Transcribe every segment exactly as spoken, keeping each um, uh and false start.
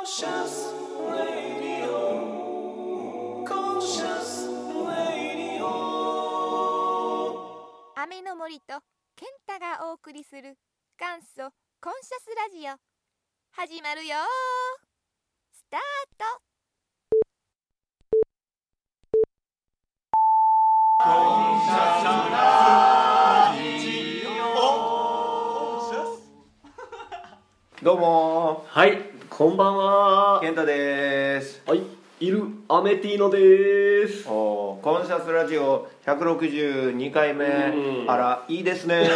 Conscious Radio Conscious Radio 雨の森と健太がお送りする元祖コンシャスラジオ始まるよ。スタート。 コンシャスラジオ。 どうもはい、こんばんは。 健太です。 はい、いるアメティーノです。 おーコンシャスラジオひゃくろくじゅうにかいめ、 うんあらいいですね。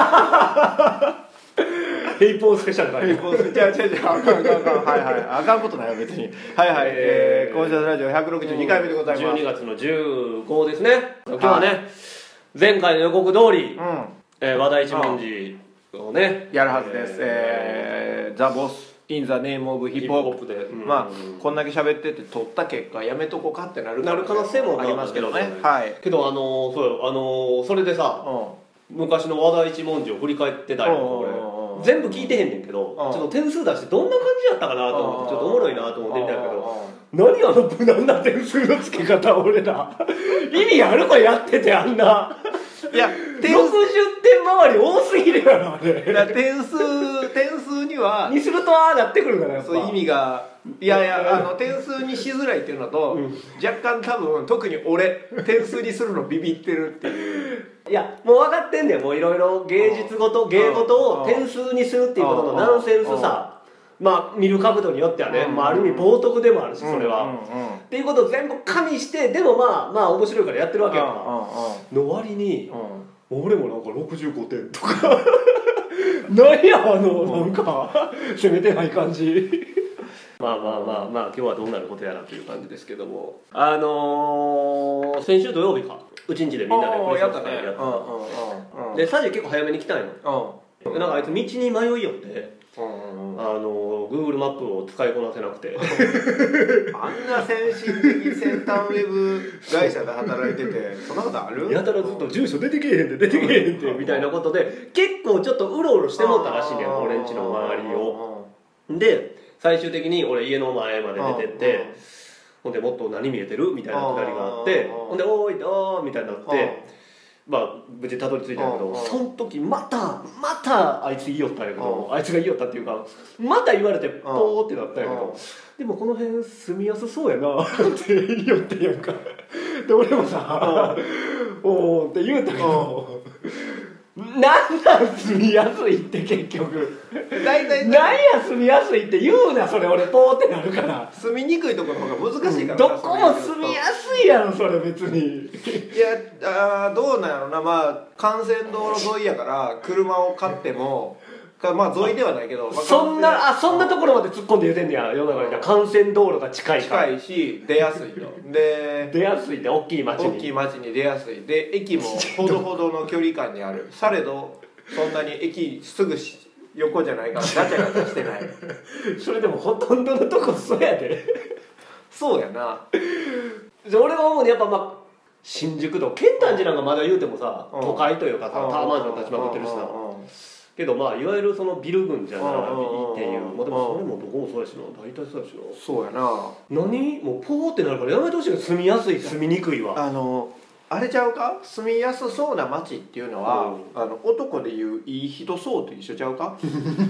ヘイポースペシャルだね。 じゃあじゃあじゃああかんあかんあかんはいはいあかんことないよ別に。はいはい、えー、コンシャスラジオひゃくろくじゅうにかいめでございます。 じゅうにがつのじゅうごですね。今日はね、はい、前回の予告通り、 うんえー、和田一文字をねやるはずです。えー、ザ・ボスイン・ザ・ネーム・オブ・ヒップホップで、うん、まあこんだけ喋ってて取った結果やめとこうかってなるなる可能性もありますけどね。 はい。けどあのー、そうよあのー、それでさ、うん、昔の和田一文字を振り返ってたりとか全部聞いてへんねんけど、ちょっと点数出してどんな感じやったかなと思ってちょっとおもろいなと思ってみたけど、何あの無難な点数の付け方俺ら意味あるかやっててあんないやろくじゅってん周り多すぎるやろあれ。 だ点数点数にはにするとああなってくるからやっぱそう意味がいやいやあの点数にしづらいっていうのと、うん、若干多分特に俺点数にするのビビってるっていう。 いやもう分かってんねん。もういろいろ芸術ごと芸事を点数にするっていうことのナンセンスさ、まあ見る角度によってはね、まあ、ある意味冒涜でもあるしそれは、うんうんうん、っていうことを全部加味してでもまあまあ面白いからやってるわけやんか、うんうん、の割に、うん、俺もなんかろくじゅうごてんとか何やあのなんか攻めてない感じまあまあまあまあ今日はどうなることやらという感じですけども、あのー、先週土曜日かうちんちでみんなでクリスマス会やったのでサジ結構早めに来たんよ、うん、なんかあいつ道に迷いよってうんうん、あの Google マップを使いこなせなくてあんな先進的先端ウェブ会社で働いててそんなことある？ やたらずっと住所出てけえへんで出てけえへんってみたいなことで結構ちょっとうろうろしてもったらしいねん俺んちの周りを。で最終的に俺家の前まで出てってほんでもっと何見えてるみたいなくだりがあってほんでおーいおーみたいになってまあ無事たどり着いたけどその時またまたあいつ言いよったんやけどあいつが言いよったっていうかまた言われてポーってなったんやけどでもこの辺住みやすそうやなって言いよってんやんか。で俺もさおーって言うたけどなんなん住みやすいって結局大体なんや住みやすいって言うなそれ俺ポーってなるから住みにくいところの方が難しいから、 うん、どこも住みやすいやろそれ別に。 いやあどうなんやろな。まあ幹線道路沿いやから車を買ってもまあ沿いではないけど、まあ、 そんなあそんなところまで突っ込んで言うてんねや世の中に幹線道路が近いから近いし出やすいとで出やすいって大きい町に大きい町に出やすいで駅もほどほどの距離感にあるされどそんなに駅すぐ横じゃないからガチャガチャしてないそれでもほとんどのとこそうやでそうやな。 俺が思うにやっぱまあ新宿とケンタンジなんかまだ言うてもさ都会というかさタワーマンション立ちまくってるしさけどまあいわゆるそのビル群じゃないっていうまあでもそれもどこもそうやしな大体そうやしな。 そうやな。 何もうポーってなるからやめてほしい。住みやすい住みにくいはあのあれちゃうか住みやすそうな街っていうのは、うん、あの男でいういい人そうと一緒ちゃうか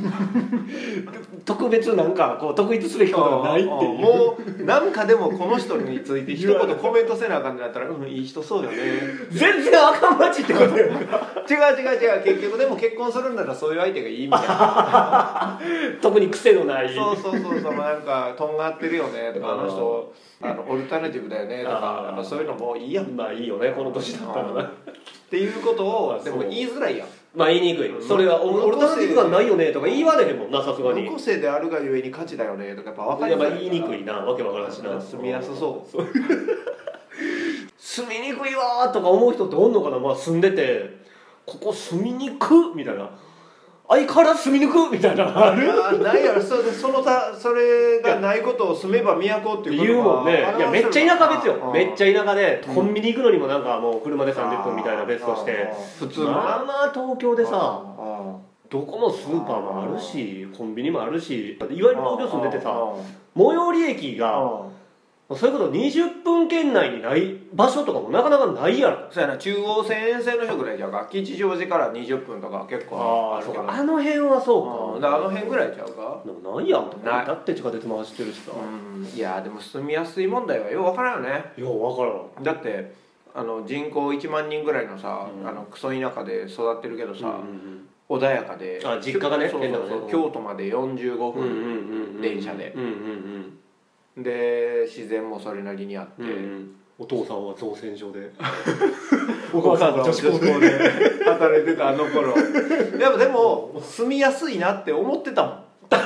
特別なんかこう特筆すべきことがないっていうもうなんかでもこの人について一言コメントせなあかんってなったらうんいい人そうよね全然あかん街ってことやんか違う違う違う結局でも結婚するんならそういう相手がいいみたいな特に癖のないそうそうそうそうなんかとんがってるよねとかあの人あのオルタナティブだよねとかあのそういうのもういいやんまあいいよねこの年だったらなっていうことをでも言いづらいやん。 まあ言いにくい。それはオルタナティブがないよねとか言いわれへんもんなさすがに。 無個性であるがゆえに価値だよねとかやっぱ分かりづらい。 やっぱ言いにくいなわけわからんしな。 住みやすそう。 住みにくいわとか思う人っておんのかな。まあ住んでてここ住みにくみたいな。相変わらず住みにくみたいなある？ あないやろ。そそのたそれがないことを住めば都っていうこと言うもんね。いやめっちゃ田舎別よ。めっちゃ田舎でコンビニ行くのにもなんかもう車でさんじゅっぷんみたいな別として。 普通のまあまあ東京でさどこもスーパーもあるしコンビニもあるし、だっていわゆる東京住んでてさ、最寄り駅がそれこそにじゅっぷん圏内にない場所とかもなかなかないやろ。 そうやな、中央線沿線の人ぐらいじゃうか、吉祥寺からにじゅっぷんとか結構あるけど、 あの辺はそうか、 あの辺ぐらいちゃうか。 でもないやんとか、 ないだって地下鉄も走ってるしさ、 うん、いやでも住みやすい問題はよう分からんよね。 よう分からん。 だってあの人口いちまん人ぐらいのさ、 うん、 あのクソ田舎で育ってるけどさ、 うんうんうん、 穏やかで、 あ実家がね、 そうそうそう、 ね、 京都までよんじゅうごふん電車で、で自然もそれなりにあって、うんうん、 お父さんは造船所でお母さんは女子高で働いてたあの頃でもでも住みやすいなって思ってたもん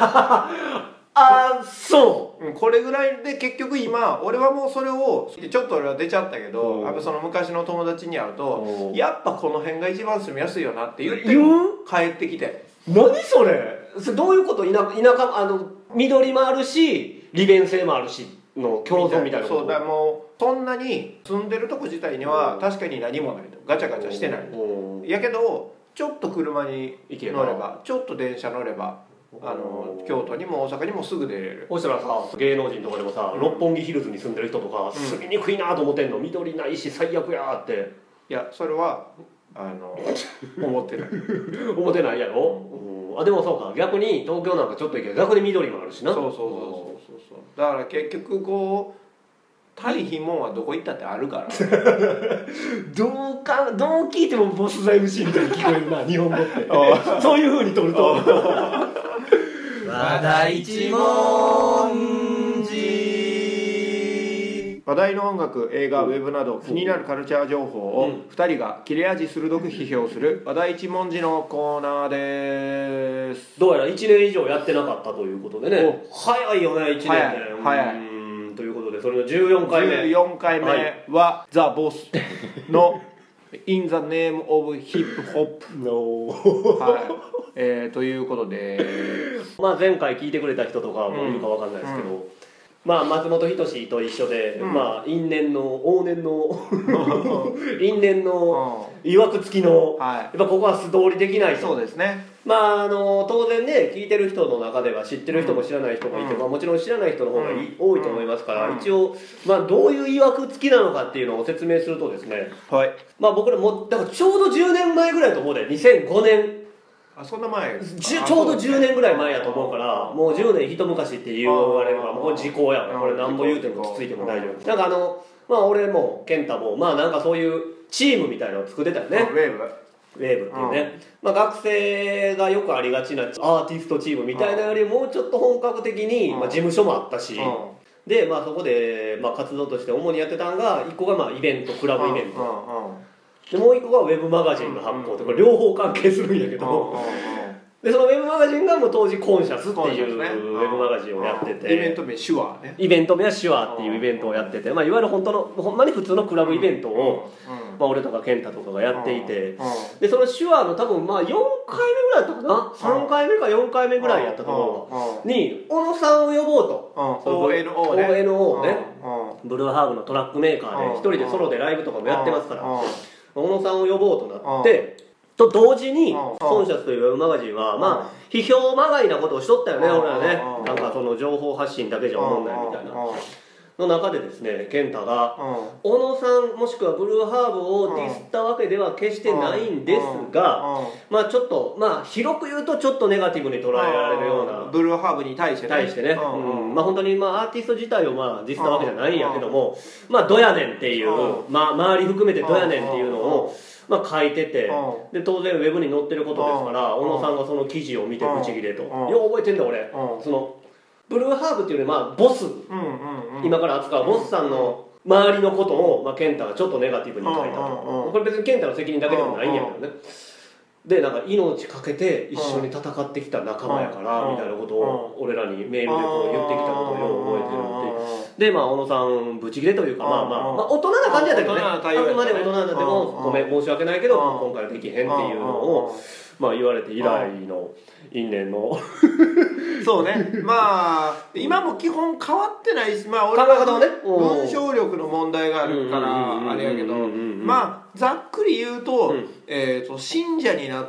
あ、そう、 うん、これぐらいで結局今俺はもうそれをちょっと俺は出ちゃったけど、やっぱその昔の友達に会うとやっぱこの辺が一番住みやすいよなって言って帰ってきて、 何それ、それどういうこと？田舎、田舎あの緑もあるし利便性もあるしの共存みたいなこと。 そうだ、もうそんなに住んでるとこ自体には確かに何もないと、ガチャガチャしてないやけど、ちょっと車に乗ればちょっと電車乗ればあの京都にも大阪にもすぐ出れる。 そしたらさ、芸能人とかでもさ、うん、六本木ヒルズに住んでる人とか、うん、住みにくいなと思ってんの、緑ないし最悪やーって。 いやそれはあの思ってない思ってないやろ、うん、あでもそうか、逆に東京なんかちょっと行けば逆に緑もあるしな。 そうそうそうそうそう、だから結局こう足りひんもんはどこ行ったってあるからどうかどう聞いてもボスザ エムシー みたいに聞こえるな日本語ってそういう風に取ると話題一文字。 話題の音楽、映画、ウェブなど気になるカルチャー情報をふたりが切れ味鋭く批評する話題一文字のコーナーです。 どうやらいちねん以上やってなかったということでね、早いよねいちねんで。 早い早いということで、それのじゅうよんかいめじゅうよんかいめは、はい、ザ・ボスのIn the Name of Hip Hop No はい、えー、ということでまあ前回聞いてくれた人とかもいるかわかんないですけど、うんうん、まあ松本人志と一緒で、うん、まあ因縁の往年の因縁のいわくつきの、はい、やっぱここは素通りできないと。 そうですね。 まああの当然ね、聞いてる人の中では知ってる人も知らない人もいて、うん、まあ、もちろん知らない人の方がい、うん、多いと思いますから、うん、一応、まあ、どういういわくつきなのかっていうのを説明するとですね、 はい、 まあ僕らもだからちょうどじゅうねんまえぐらいと思うで、にせんごねん、 あそんな前ちょうどじゅうねんぐらい前やと思うから、もうじゅうねん一昔って言われるからもうこれ時効やわ、これ何ぼ言うてもつついても大丈夫。なんかあのまあ俺も健太もまあなんかそういうチームみたいなのを作ってたよね、 ウェーブウェーブっていうね、まあ、学生がよくありがちなアーティストチームみたいなよりもうちょっと本格的に、まあ、事務所もあったし、で、まあ、そこで、まあ、活動として主にやってたのがいっこがまあイベント、クラブイベントで、もういっこがウェブマガジンの発行とか両方関係するんやけど、でそのウェブマガジンがもう当時コンシャスっていうウェブマガジンをやってて、 イベント名シュアね、 イベント名はシュアっていうイベントをやってて、まあ、いわゆる本当のほんまに普通のクラブイベントを、まあ、俺とか健太とかがやっていて、でそのシュアの多分まあよんかいめぐらいだったかな、さんかいめかよんかいめぐらいやったと思うに小野さんを呼ぼうと、 オーエヌオー ねオーエヌオー ね、ブルーハーブのトラックメーカーで一人でソロでライブとかもやってますから、小野さんを呼ぼうとなって、と同時にコンシャスというウェブマガジンはまあ批評まがいなことをしとったよね、俺らね。なんかその情報発信だけじゃ思んないみたいなの中でですね、健太が小野さんもしくはブルーハーブをディスったわけでは決してないんですが、まあちょっとまあ広く言うとちょっとネガティブに捉えられるような、 ブルーハーブに対してね、 対してね、うん、まあ本当にまあアーティスト自体をまあディスったわけじゃないんやけども、まあドヤねんっていう、まあ周り含めてドヤねんっていうのをまあ書いてて、で当然ウェブに載ってることですから、小野さんがその記事を見てブチギレと、よう覚えてんだ俺、そのブルーハーブっていうね、まあボス、今から扱うボスさんの周りのことを、まあ、健太がちょっとネガティブに書いたと、これ別に健太の責任だけでもないんやけどね、でなんか命かけて一緒に戦ってきた仲間やからみたいなことを俺らにメールでこう言ってきたことをよう覚えてるって、でまあ小野さんブチギレというか、まあまあ、まあ、大人な感じやったけどね、あくまで大人なんでもごめん申し訳ないけど今回はできへんっていうのをまあ言われて以来の因縁のそうね、まあ今も基本変わってないし、まあ俺は文章力の問題があるからあれやけど、まあざっくり言うと、えーと信者になって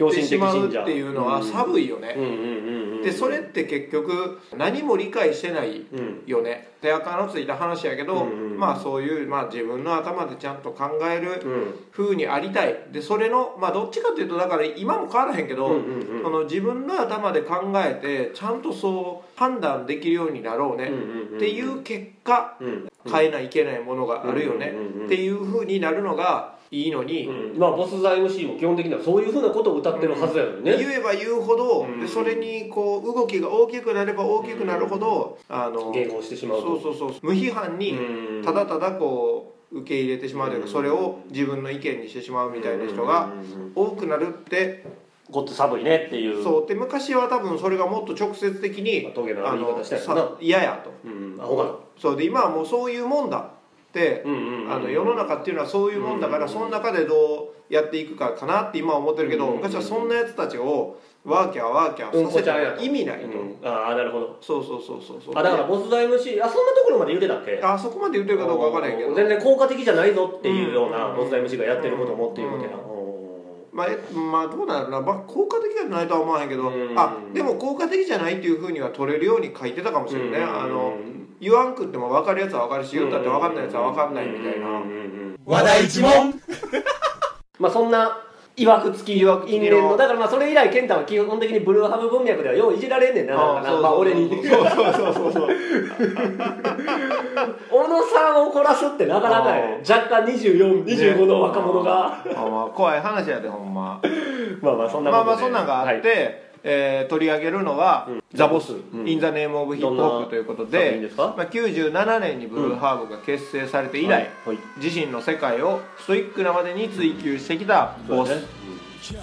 ってしまうっていうのは寒いよね。 うんうんうんうん、 でそれって結局何も理解してないよね、うん、手垢のついた話やけど、うんうん、まあそういう、まあ、自分の頭でちゃんと考える風にありたい。でそれのまあどっちかっていうとだから今も変わらへんけど、うんうんうん、その自分の頭で考えてちゃんとそう判断できるようになろうねっていう結果、うんうんうん、変えないけないものがあるよねっていう風になるのがいいのに、 うん、まあボスザ エムシー も基本的にはそういうふうなことを歌ってるはずやのにね、 うん、言えば言うほど、うん、でそれにこう動きが大きくなれば大きくなるほど、うん、あの迎合してしまうと、 そうそうそう、無批判にただただこう受け入れてしまうというか、それを自分の意見にしてしまうみたいな人が多くなるってごっつ寒いねっていう。 そうで昔は多分それがもっと直接的に嫌やと、 うん、アホかと。 そうで今はもうそういうもんだで、あの世の中っていうのはそういうもんだから、その中でどうやっていくかかなって今は思ってるけど、昔はそんなやつたちをワーキャーワーキャーさせたら意味ないと、うん、 ああなるほど。 そうそうそうそうそう。 あだからボスザ エムシー あそんなところまで言うてたっけ。 あそこまで言ってるかどうか分からないけど、 全然効果的じゃないぞっていうようなボスザ エムシー がやってることもっていうことやな。 まあ、まあどうなるな、まあ、効果的じゃないとは思わへんけど、あでも効果的じゃないっていうふうには取れるように書いてたかもしれないね。あの言わんくっても分かるやつは分かるし、言ったって分かんないやつは分かんないみたいな。 話題一問まあそんないわくつき因縁のだからまあそれ以来健太は基本的にブルーハブ文脈ではよういじられんねんな、なんかな、まあ俺にそうそうそうそう小野さんを怒らすってなかなかやね。若干にじゅうよん、にじゅうごの若者が、 ね、あまあ怖い話やでほんままあまあそんなまあまあそんなんがあって、はい、えー、取り上げるのは、うん、ザ・ボス、うん、イン・ザ・ネーム・オブ・ヒップホップということで、いいまあ、きゅうじゅうななねんにブルーハーブが結成されて以来、うんはいはい、自身の世界をストイックなまでに追求してきたボス、うん、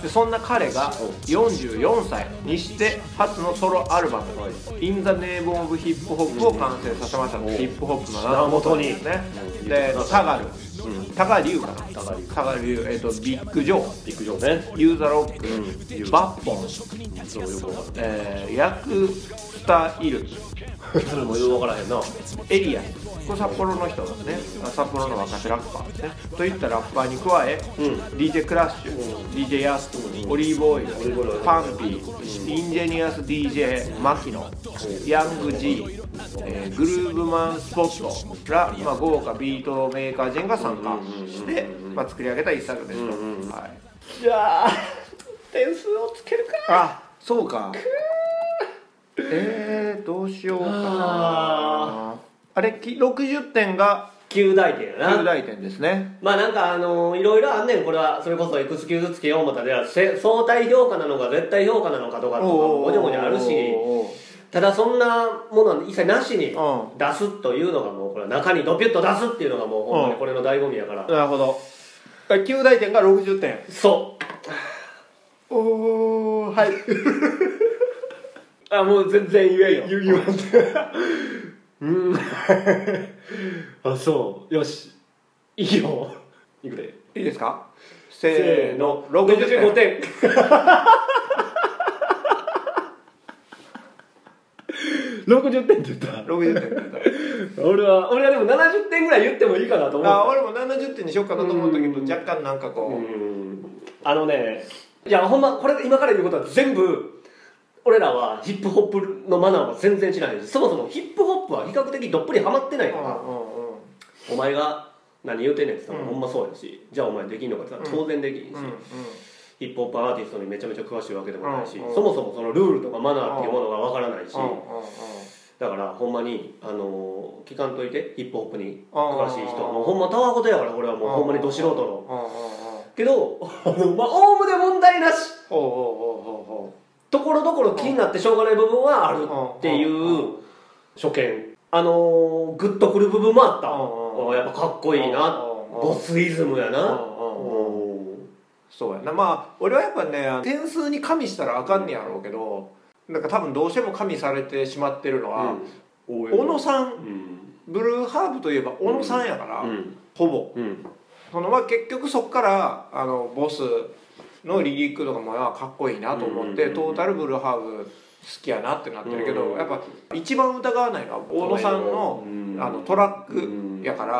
でそんな彼がよんじゅうよんさいにして初のソロアルバム「イン・ザ・ネーム・オブ・ヒップホップ」を完成させました、うん、ヒップホップの名の元にですね、うん、でタガルタガリュウかな、タガリュウ、えっとビッグジョー、 ビッグジョーね、 ユーザロック、うん、バッポン、そうよくわかる、えー、ヤクスタイル、 それもよくわからへんな、 エリア、これ札幌の人ですね、札幌の若手ラッパーですね。といったラッパーに加え、うん、ディージェー クラッシュ、うん、ディージェー ヤス、うん、オリーブオイル、パンピー、うん、インジェニアス ディージェー マキノ、うん、ヤング G、えー、グルーブマンスポットら、まあ、豪華ビートメーカー陣が参加して、まあ、作り上げた一作ですと、うんうん、はい、 じゃあ点数をつけるか。 あ、そうか。えー、どうしようかな。あ, あれろくじゅってんがきゅう大点やな。 きゅう大点ですね。 まあなんかあのー、いろいろあんねん。これはそれこそエクスキューズつけよう思ったら相対評価なのか絶対評価なのかとかとかもじゃもじゃあるし、ただそんなものは一切なしに出すというのがもうこれ中にドピュッと出すっていうのがもうほんまにこれの醍醐味やから。 なるほど。きゅう大点がろくじゅってん。 そうおー、はいあ、もう全然言えよ。 言わんでうんあ、そうよしいいよ。いくでいいですか。 せーのろくじゅうごてんろくじゅってんって言ったろくじゅってんって言った俺は俺はでもななじゅってんぐらい言ってもいいかなと思った。 あ、俺もななじゅってんにしようかなと思ったけど、若干なんかこう、うん、 あのね、いやほんまこれ今から言うことは全部俺らはヒップホップのマナーは全然違うし、そもそもヒップホップは比較的どっぷりハマってないから、うんうんうん、お前が何言うてんねんって言ったら、うん、ほんまそうやし、じゃあお前できんのかって言ったら当然できんし、うんうんうん、ヒップホップアーティストにめちゃめちゃ詳しいわけでもないし、うんうん、そもそもそのルールとかマナーっていうものがわからないし、うんうんうん、だからほんまにあのー、聞かんといてヒップホップに詳しい人、もうほんまたわごとやから、これはもうほんまにど素人のけどまあおおむね問題なし、ほうほうほうほうところどころ気になってしょうがない部分はあるっていう初見、あのー、グッとくる部分もあった。やっぱかっこいいな、ボスイズムやな。 そうやな。まあ俺はやっぱね、点数に加味したらあかんねやろうけど、なんか多分どうしても加味されてしまってるのは、うん、小野さん、うん、ブルーハーブといえば小野さんやから、うん、ほぼ、うん、そのまあ結局そっからあのボスのリリックとかもかっこいいなと思って、トータルブルーハーブ好きやなってなってるけど、やっぱ一番疑わないのは大野さんのあのトラックやから、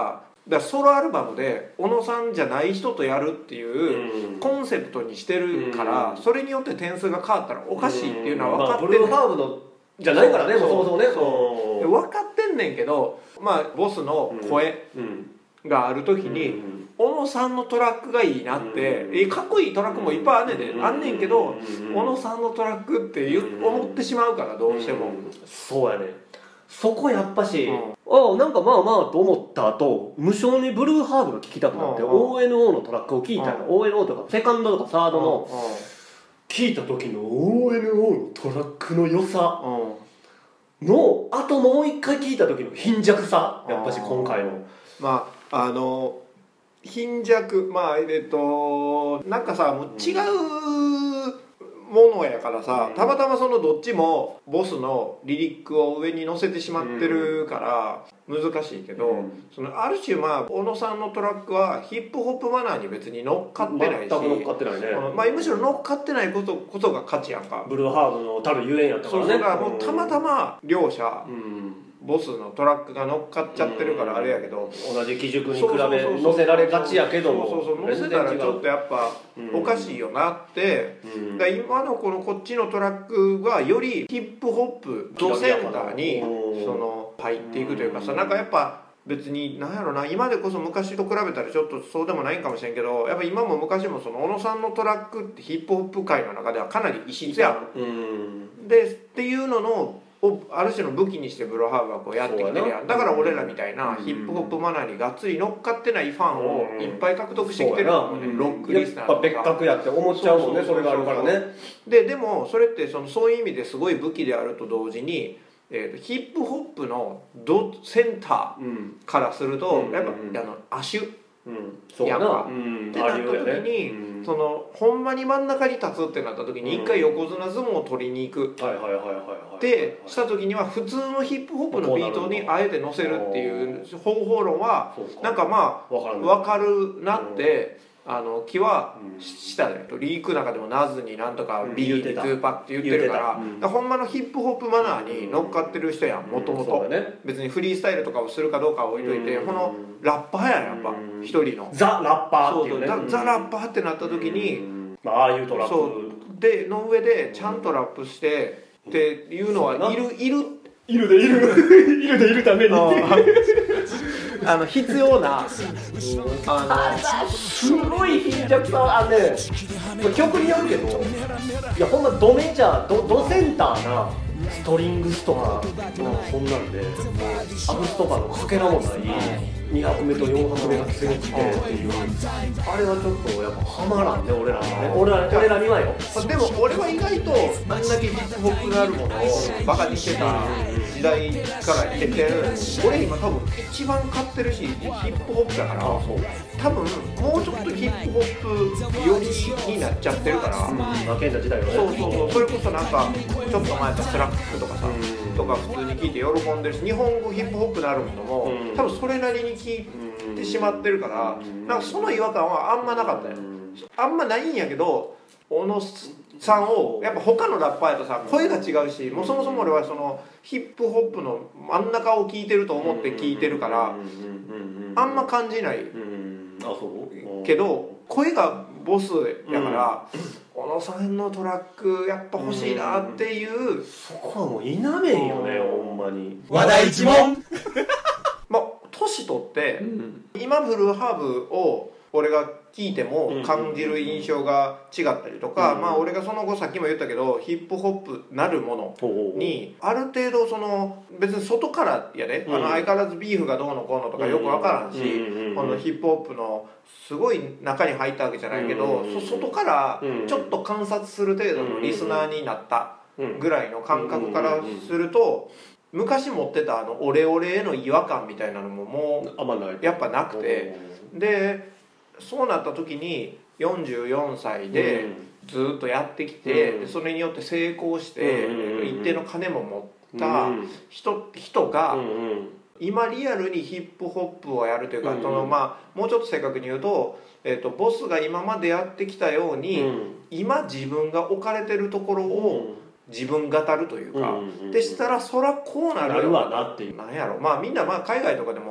だからソロアルバムで小野さんじゃない人とやるっていうコンセプトにしてるから、それによって点数が変わったらおかしいっていうのは分かってる、 まあ、ブルーハーブのじゃないからね、もうそもそもね。 そう分かってんねんけど、まあボスの声がある時に小野さんのトラックがいいなって、えかっこいいトラックもいっぱいあんねんで、あんねんけど小野さんのトラックって思ってしまうからどうしても。 そうやね、そこやっぱし、うん、ああなんかまあまあと思った後無性にブルーハーブが聴きたくなって、うん、オーエヌオー のトラックを聴いたら、うん、オーエヌオー とかセカンドとかサードの聴いた時の オーエヌオー のトラックの良さのあともう一回聴いた時の貧弱さ、やっぱし今回のまああの貧弱まあえっとなんかさもう違うものやからさ、たまたまそのどっちもボスのリリックを上に乗せてしまってるから難しいけど、うん、そのある種まあ小野さんのトラックはヒップホップマナーに別に乗っかってないし、 全く乗っかってないね、 まあ、むしろ乗っかってないことこそが価値やんか。 ブルーハーブのたるゆえんやったからね。 そうだからもうたまたま両者、うんボスのトラックが乗っかっちゃってるからあれやけど、 同じ基軸に比べ乗せられがちやけども、 そうそうそう乗せたらちょっとやっぱおかしいよなって、うん、だ今のこのこっちのトラックはよりヒップホップドセンターにその入っていくというかさ、なんかやっぱ別に何やろな、今でこそ昔と比べたらちょっとそうでもないんかもしれんけど、やっぱ今も昔もその小野さんのトラックってヒップホップ界の中ではかなり異質やん、うん、でっていうののをある種の武器にしてブルーハーブはこうやってきてるやん。だから俺らみたいなヒップホップマナーにがっつり乗っかってないファンをいっぱい獲得してきてるのね、ロックリスナーとかやっぱ別格やって思っちゃうもんね、それがあるからね。 ででもそれってそのそういう意味ですごい武器であると同時に、えー、とヒップホップのドセンターからすると、うん、やっぱ、うん、あのアシュうん、そうやな、うん、 ってなった時に、うん、そのほんまに真ん中に立つってなった時に一回横綱相撲を取りに行くってした時には普通のヒップホップのビートにあえて乗せるっていう方法論はなんかまあ分かるなってあの気はしたね。リークの中でもナズになんとか ビー にトゥーパって言ってるから、うん、からほんまのヒップホップマナーに乗っかってる人やん、もともと別にフリースタイルとかをするかどうかは置いといて、うん、このラッパーやんやっぱ一人のザ・ラッパーっていうね、 そうそうザ・ラッパーってなった時に、 うんまあ、ああいうトラップそうでの上でちゃんとラップしてっていうのはいるいるいるでいるいるでいるためにあの必要なあのすごい貧弱さあね、曲によるけど、いやほんまドメジャー ド, ドセンターなストリングスとかそんなんでアブスとかのかけらもないに拍目とよん拍目が強くてっていう、あれはちょっとやっぱハマらんね俺らにね、俺ら俺らにはよ。 でも俺は意外とあんだけヒップホップがあるものをバカにしてた時代から出てる、俺今多分一番買ってるしヒップホップだから、多分もうちょっとヒップホップ寄りになっちゃってるから、 負けんだ時代はね。 そうそうそう、それこそなんかちょっと前とスラックとかさ、とか普通に聴いて喜んでるし、日本語ヒップホップのあるものも多分それなりに聴いてしまってるから、なんかその違和感はあんまなかったよ。あんまないんやけど、小野さんをやっぱ他のラッパーやとさ声が違うし、もうそもそも俺はそのヒップホップの真ん中を聴いてると思って聴いてるからあんま感じないけど、声がボスやから小野さんのトラックやっぱ欲しいなっていう、 そこはもう否めんよねほんまに。 話題一問まあ年取って、うん、今ブルーハーブを俺が聞いても感じる印象が違ったりとか、まあ俺がその後さっきも言ったけどヒップホップなるものにある程度その別に外からやで、あの相変わらずビーフがどうのこうのとかよく分からんし、このヒップホップのすごい中に入ったわけじゃないけど、外からちょっと観察する程度のリスナーになったぐらいの感覚からすると、昔持ってたあのオレオレへの違和感みたいなのももうやっぱなくて、でそうなった時によんじゅうよんさいでずっとやってきて、でそれによって成功して一定の金も持った人、人が今リアルにヒップホップをやるというか、そのまあもうちょっと正確に言うと、えーとボスが今までやってきたように今自分が置かれてるところを自分語るというか、でしたらそらこうなるわなっていう。 なんやろ、まあみんなまあ海外とかでも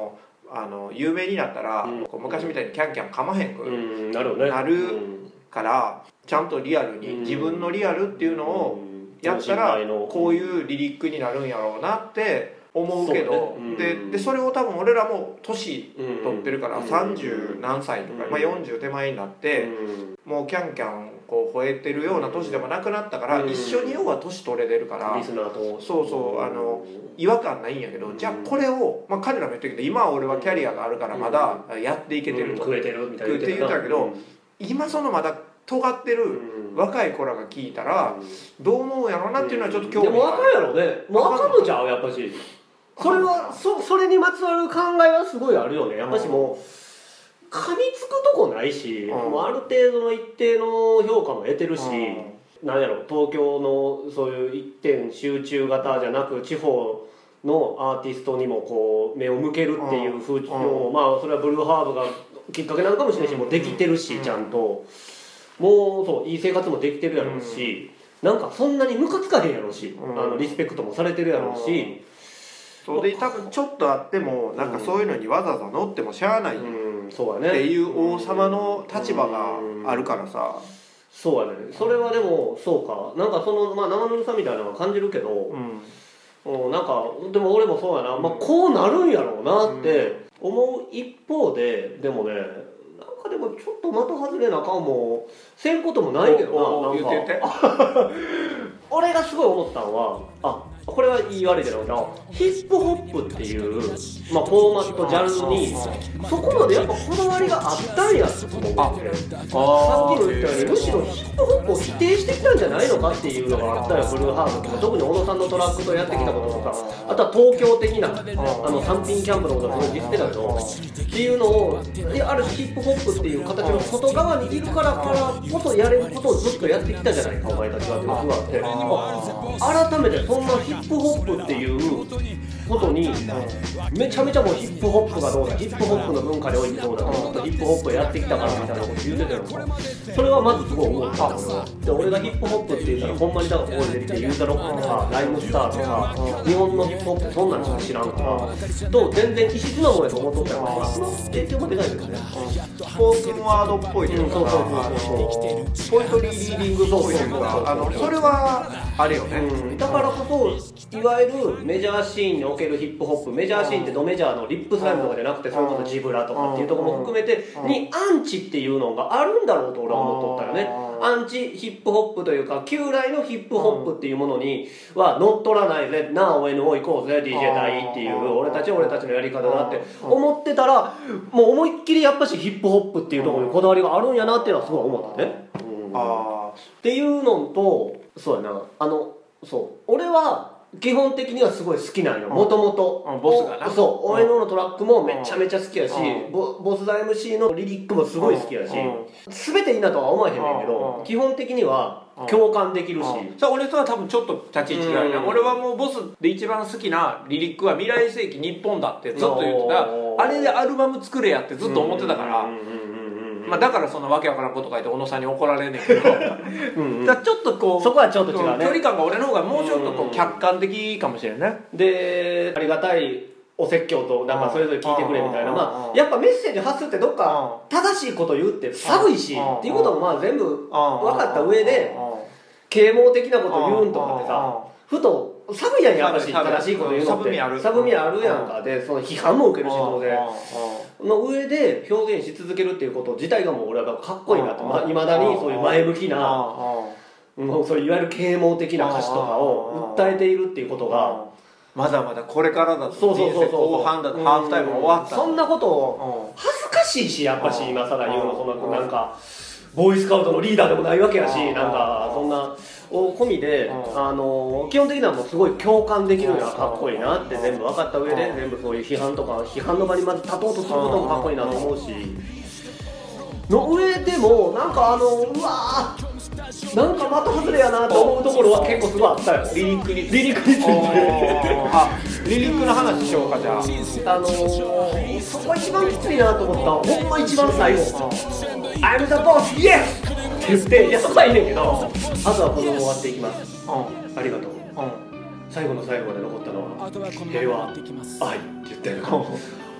あの有名になったら、うん、こう昔みたいにキャンキャン噛まへんく、うん、なる、ね、なるから、ちゃんとリアルに、うん、自分のリアルっていうのをやったら、こういうリリックになるんやろうなって思うけど、ね、うん、で, でそれを多分俺らも年取ってるから、うん、さんじゅう何歳とか、うん、まあ、よんじゅう手前になって、うん、もうキャンキャンこう吠えてるような年でもなくなったから、うん、一緒に要は年取れれるから、 リスナーとそうそうあの違和感ないんやけど、うん、じゃあこれを、まあ、彼らも言ってるけど今は俺はキャリアがあるからまだやっていけてると、 うん、食えてるみたいな言ってたけど、うん、今そのまだ尖ってる若い子らが聞いたらどう思うやろうなっていうのはちょっと興味がある。 でも分かるやろね。もう分かんのちゃうやっぱし。それは そ, それにまつわる考えはすごいあるよね。やっぱしもう噛みつくとこないし、うん、もうある程度の一定の評価も得てるし、うん、なんやろ東京のそういう一点集中型じゃなく地方のアーティストにもこう目を向けるっていう風潮も、うん、まあそれはブルーハーブがきっかけなのかもしれないし、もうできてるし、ちゃんともうそういい生活もできてるやろうし、なんかそんなにムカつかへんやろうし、あのリスペクトもされてるやろうし、 そうで多分ちょっとあってもなんかそういうのにわざわざ乗ってもしゃあないっていう王様の立場があるからさ。 そうやね。それはでもそうか、なんかその、まあ、生ぬるさみたいなのは感じるけど、うん、なんかでも俺もそうやな、まあ、こうなるんやろうなって思う一方で、でもね、なんかでもちょっと的外れな感もせんこともないけどな。なんか言ってて俺がすごい思ったのは、あ、これは言い悪いけどヒップホップっていう、まあ、フォーマットジャンルにそこまでやっぱこだわりがあったんやと思って、さっきも言ったようにむしろヒップホップを否定してきたんじゃないのかっていうのがあったよ。ブルーハーブとか特に小野さんのトラックとやってきたこととか、あとは東京的なあの三品キャンプのことをすごいディスってたけどっていうのを、ある種ヒップホップっていう形の外側にいるからからこそやれることをずっとやってきたじゃないかお前たちはっていうのがあって、改めてそんなヒップホップっていうことにめちゃめちゃもうヒップホップがどうだ、ヒップホップの文化においてどうだ、ずっとヒップホップをやってきたからみたいなこと言うてたよ。それはまずすごい思った。俺はで俺がヒップホップって言ったらほんまにだからここに出てきてユーザロックとかライムスターとか日本のヒップホップそんなんしか知らんからと全然異質なものやと思っとったよ。まあその影響もでかいけどね。 スポークンワードっぽいというか、ポエトリーリーディングっぽいというか、あのそれはあれよね、 うん、だからこそいわゆるメジャーシーンにおけるヒップホップ、メジャーシーンってドメジャーのリップスライムとかじゃなくて、それこそジブラとかっていうところも含めてにアンチっていうのがあるんだろうと俺は思っとったよね。アンチヒップホップというか旧来のヒップホップっていうものには乗っ取らないぜ、なあ オーエヌオー 行こうぜ ディージェー 大っていう俺たちは俺たちのやり方だって思ってたら、もう思いっきりやっぱしヒップホップっていうところにこだわりがあるんやなっていうのはすごい思ったね、うん、あっていうのと、そうやな、あのそう俺は基本的にはすごい好きなんよ、もともとボスがな。 そう オーエヌオー のトラックもめちゃめちゃ好きやし、ボ, ボスダ エムシー のリリックもすごい好きやし、全ていいなとは思わへんねんけど、基本的には共感できるし、 そう俺とは多分ちょっと立ち位置があるな、うん、俺はもうボスで一番好きなリリックは未来世紀日本だってずっと言ってた、あれでアルバム作れやってずっと思ってたから、まあ、だからそのわけわからんこと書いて小野さんに怒られんねんけどうん、だちょっとこうそこはちょっと違うね、 距離感が俺の方がもうちょっとこう客観的かもしれない、 うん、でありがたいお説教となんかそれぞれ聞いてくれみたいな、まあやっぱメッセージ発するってどっか正しいこと言うって寒いしっていうこともまあ全部分かった上で啓蒙的なこと言うんとかってさ、ふと寒いやんやっぱし正しいこと言うのって、サブミあるやんか、でその批判も受けるし当然の上で表現し続けるっていうこと自体がもう俺はかっこいいなって、いまだにそういう前向きなもうそういういわゆる啓蒙的な歌詞とかを訴えているっていうことがまだまだこれからだと、人生後半だと、ハーフタイム終わった、 そんなことを恥ずかしいし、やっぱし今更言うの、そんななんかボーイスカウトのリーダーでもないわけやし、なんかそんなを込みで、あの基本的にはもうすごい共感できるのはかっこいいなって全部分かった上で、全部そういう批判とか批判の場にまず立とうとすることもかっこいいなと思うし、の上でもなんかあのうわーなんか的外れやなと思うところは結構すごいあったよ。リリックにリリックについてあリリックの話しようか。じゃああのー、そこ一番きついなと思ったほんま一番最後 I'm the boss yes って言って、いやそこはいいねんけど、あとはこのまま終わっていきます、うん、ありがとう、うん、最後の最後まで残ったのは平和愛って言ったよ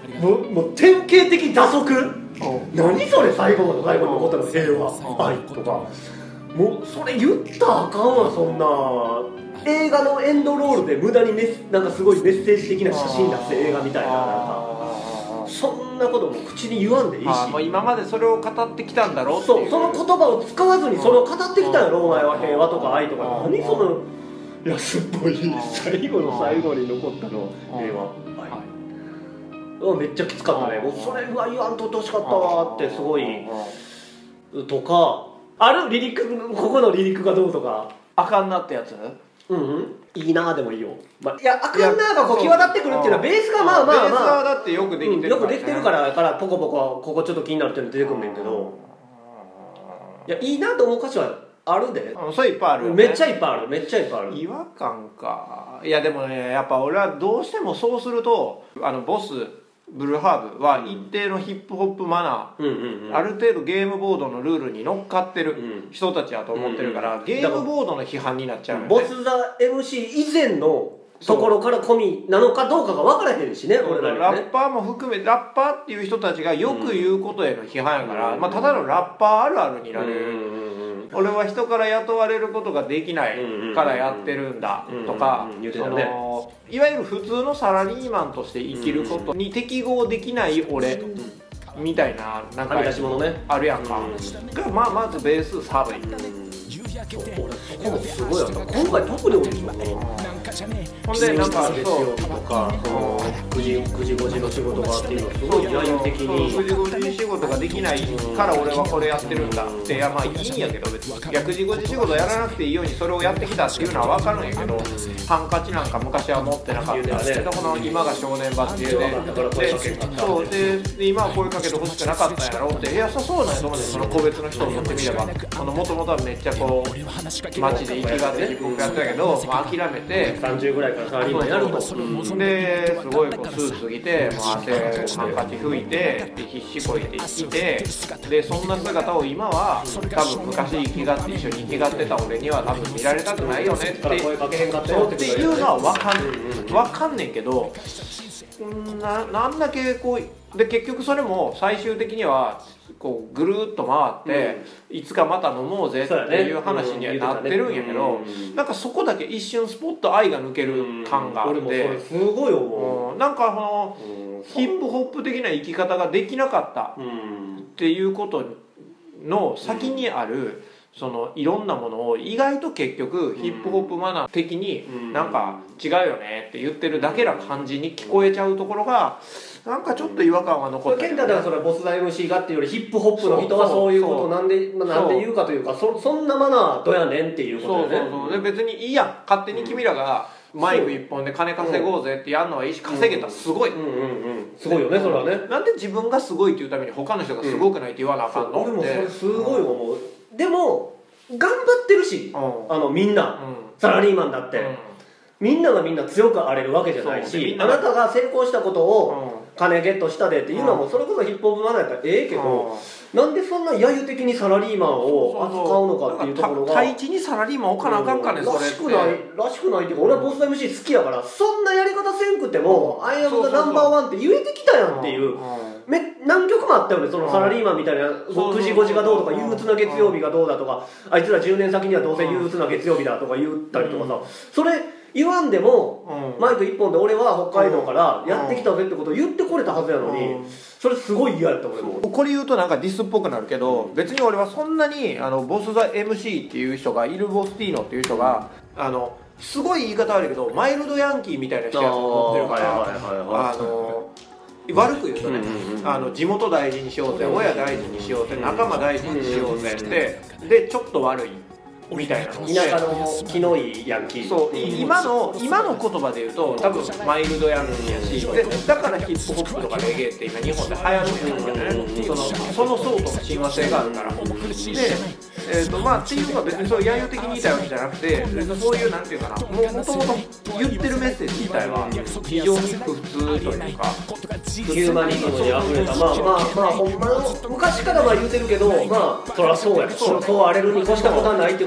もうもう典型的打足、何それ最後の最後のことの平和愛とか、もうそれ言ったらあかんわ。そんな映画のエンドロールで無駄にメスなんかすごいメッセージ的な写真出す映画みたいな、なんかそんなことも口に言わんでいいし、 あもう今までそれを語ってきたんだろうっていう、 そうその言葉を使わずにそれを語ってきたんやろ、お前は平和とか愛とか、何その安っぽい最後の最後に残ったの平和愛、めっちゃきつかったね。もうそれは言わんとってほしかったわってすごいとかある。リリックここのリリックがどうとか、 あかんなってやつ、 うんうん、いいなでもいいよ、まあ、いやあかんながこう際立ってくるっていうのはベースがまあまあまあベースはだってよくできてるから、ね、 うん、よくできてるからからポコポコここちょっと気になるっていうの出てくるんだけど、いやいいなと思う歌詞はあるで、 うん、それいっぱいあるよ、ね、 めっちゃいっぱいあるめっちゃいっぱいある。 違和感か。いやでもねやっぱ俺はどうしてもそうするとあのボスブルーハーブは一定のヒップホップマナー、うんうんうん、ある程度ゲームボードのルールに乗っかってる人たちやと思ってるから、うんうん、ゲームボードの批判になっちゃうよね。 ボス・ザ・エムシー 以前のところから込みなのかどうかが分からへんしね、俺らにね。 ラッパーも含めラッパーっていう人たちがよく言うことへの批判やから、うんまあ、ただのラッパーあるあるになる、うんうん俺は人から雇われることができないからやってるんだとか、いわゆる普通のサラリーマンとして生きることに適合できない俺みたいななんかあるやんか、がまあまずベース寒い。 そう俺そこもすごいやった。今回特に多いでしょ。 ほんでなんか月曜日とかそのくじごじの仕事がっていうのすごい内容的にくじごじ仕事ができないから俺はこれやってるんだって、いやまあいいんやけど別に逆じごじ仕事やらなくていいようにそれをやってきたっていうのは分かるんやけど、ハンカチなんか昔は持ってなかったんで、この今が正念場っていうねでそうでで今は声かけて欲しくなかったんやろって、いやそうそうなんやと思うんです。その個別の人を見てみればもともとはめっちゃこう街で生きがって自分やってたけど、まあ、諦めてさんじゅうぐらいからサラリーマンやるとですごいこうスーツ着てもう汗ハンカチ拭いてで必死こいて生きてでそんな姿を今は多分昔生きがって一緒に生きがってた俺には多分見られたくないよねって声かけへんかったよっていうのは分かんねん分かんねんけどななんだけこうで結局それも最終的にはこうぐるっと回って、うん、いつかまた飲もうぜっていう話にはなってるんやけど、ねうん、なんかそこだけ一瞬スポッと愛が抜ける感があって、うん、俺もそれすごい思う、うん、なんかこの、うん、ヒップホップ的な生き方ができなかったっていうことの先にある、うんそのいろんなものを意外と結局ヒップホップマナー的になんか違うよねって言ってるだけな感じに聞こえちゃうところがなんかちょっと違和感が残ってる、 ね、ケンタではそれはボスダ エムシー がっていうよりヒップホップの人はそういうことをなんで、なんで言うかというか そ, そんなマナーどうやねんっていうことだよね。 そうそうそうで別にいいやん勝手に君らがマイク一本で金稼ごうぜってやるのはいいし稼げたらすごい、うんうんうんうん、すごいよねそれはね。 なんで自分がすごいっていうために他の人がすごくないって言わなあかんの、 うん、俺もそれすごい思う。でも頑張ってるし、うん、あのみんな、うん、サラリーマンだって、うん、みんながみんな強くあれるわけじゃないし、あなたが成功したことを金ゲットしたでっていうのもそれこそヒップホップマナーやったらええけど、うん、なんでそんな揶揄的にサラリーマンを扱うのかっていうところが対地にサラリーマン置かなあかんかね、うん、それってらしくないらしくないっていうか、俺はボスダ エムシー 好きやからそんなやり方せんくても、うん、アイアムザナンバーワンって言えてきたやんっていう、うんうん、め何曲もあったよね。そのサラリーマンみたいなくじごじがどうとか憂鬱な月曜日がどうだとか、あいつらじゅうねん先にはどうせ憂鬱な月曜日だとか言ったりとかさ、それ言わんでも、うん、マイク一本で俺は北海道からやってきたぜってことを言ってこれたはずやのに、うん、それすごい嫌やった俺も。 これ言うとなんかディスっぽくなるけど、うん、別に俺はそんなにあのボス・ザ・ エムシー っていう人がイル・ボスティーノっていう人があのすごい言い方悪いけどマイルドヤンキーみたいな人やと思ってるからあの悪く言うとね、うんうん、あの地元大事にしようぜ、親大事にしようぜ、仲間大事にしようぜってでちょっと悪いみたいな田舎の気のいいヤンキー。 そう今の今の言葉で言うと多分マイルドヤンキーやし、でだからヒップホップとかレゲエって今日本で流行るんやけどね、そのその層との親和性があるから。で、えーとまあ、っていうのは別にそう揶揄的に言いたいわけじゃなくて、そういうなんていうかな、もともと言ってるメッセージ自体は非常に普通というかヒューマニズムにあふれた、まあまあまあほんまの昔からは言うてるけど、まあそりゃそうや、そう荒れるに越したことはないってこと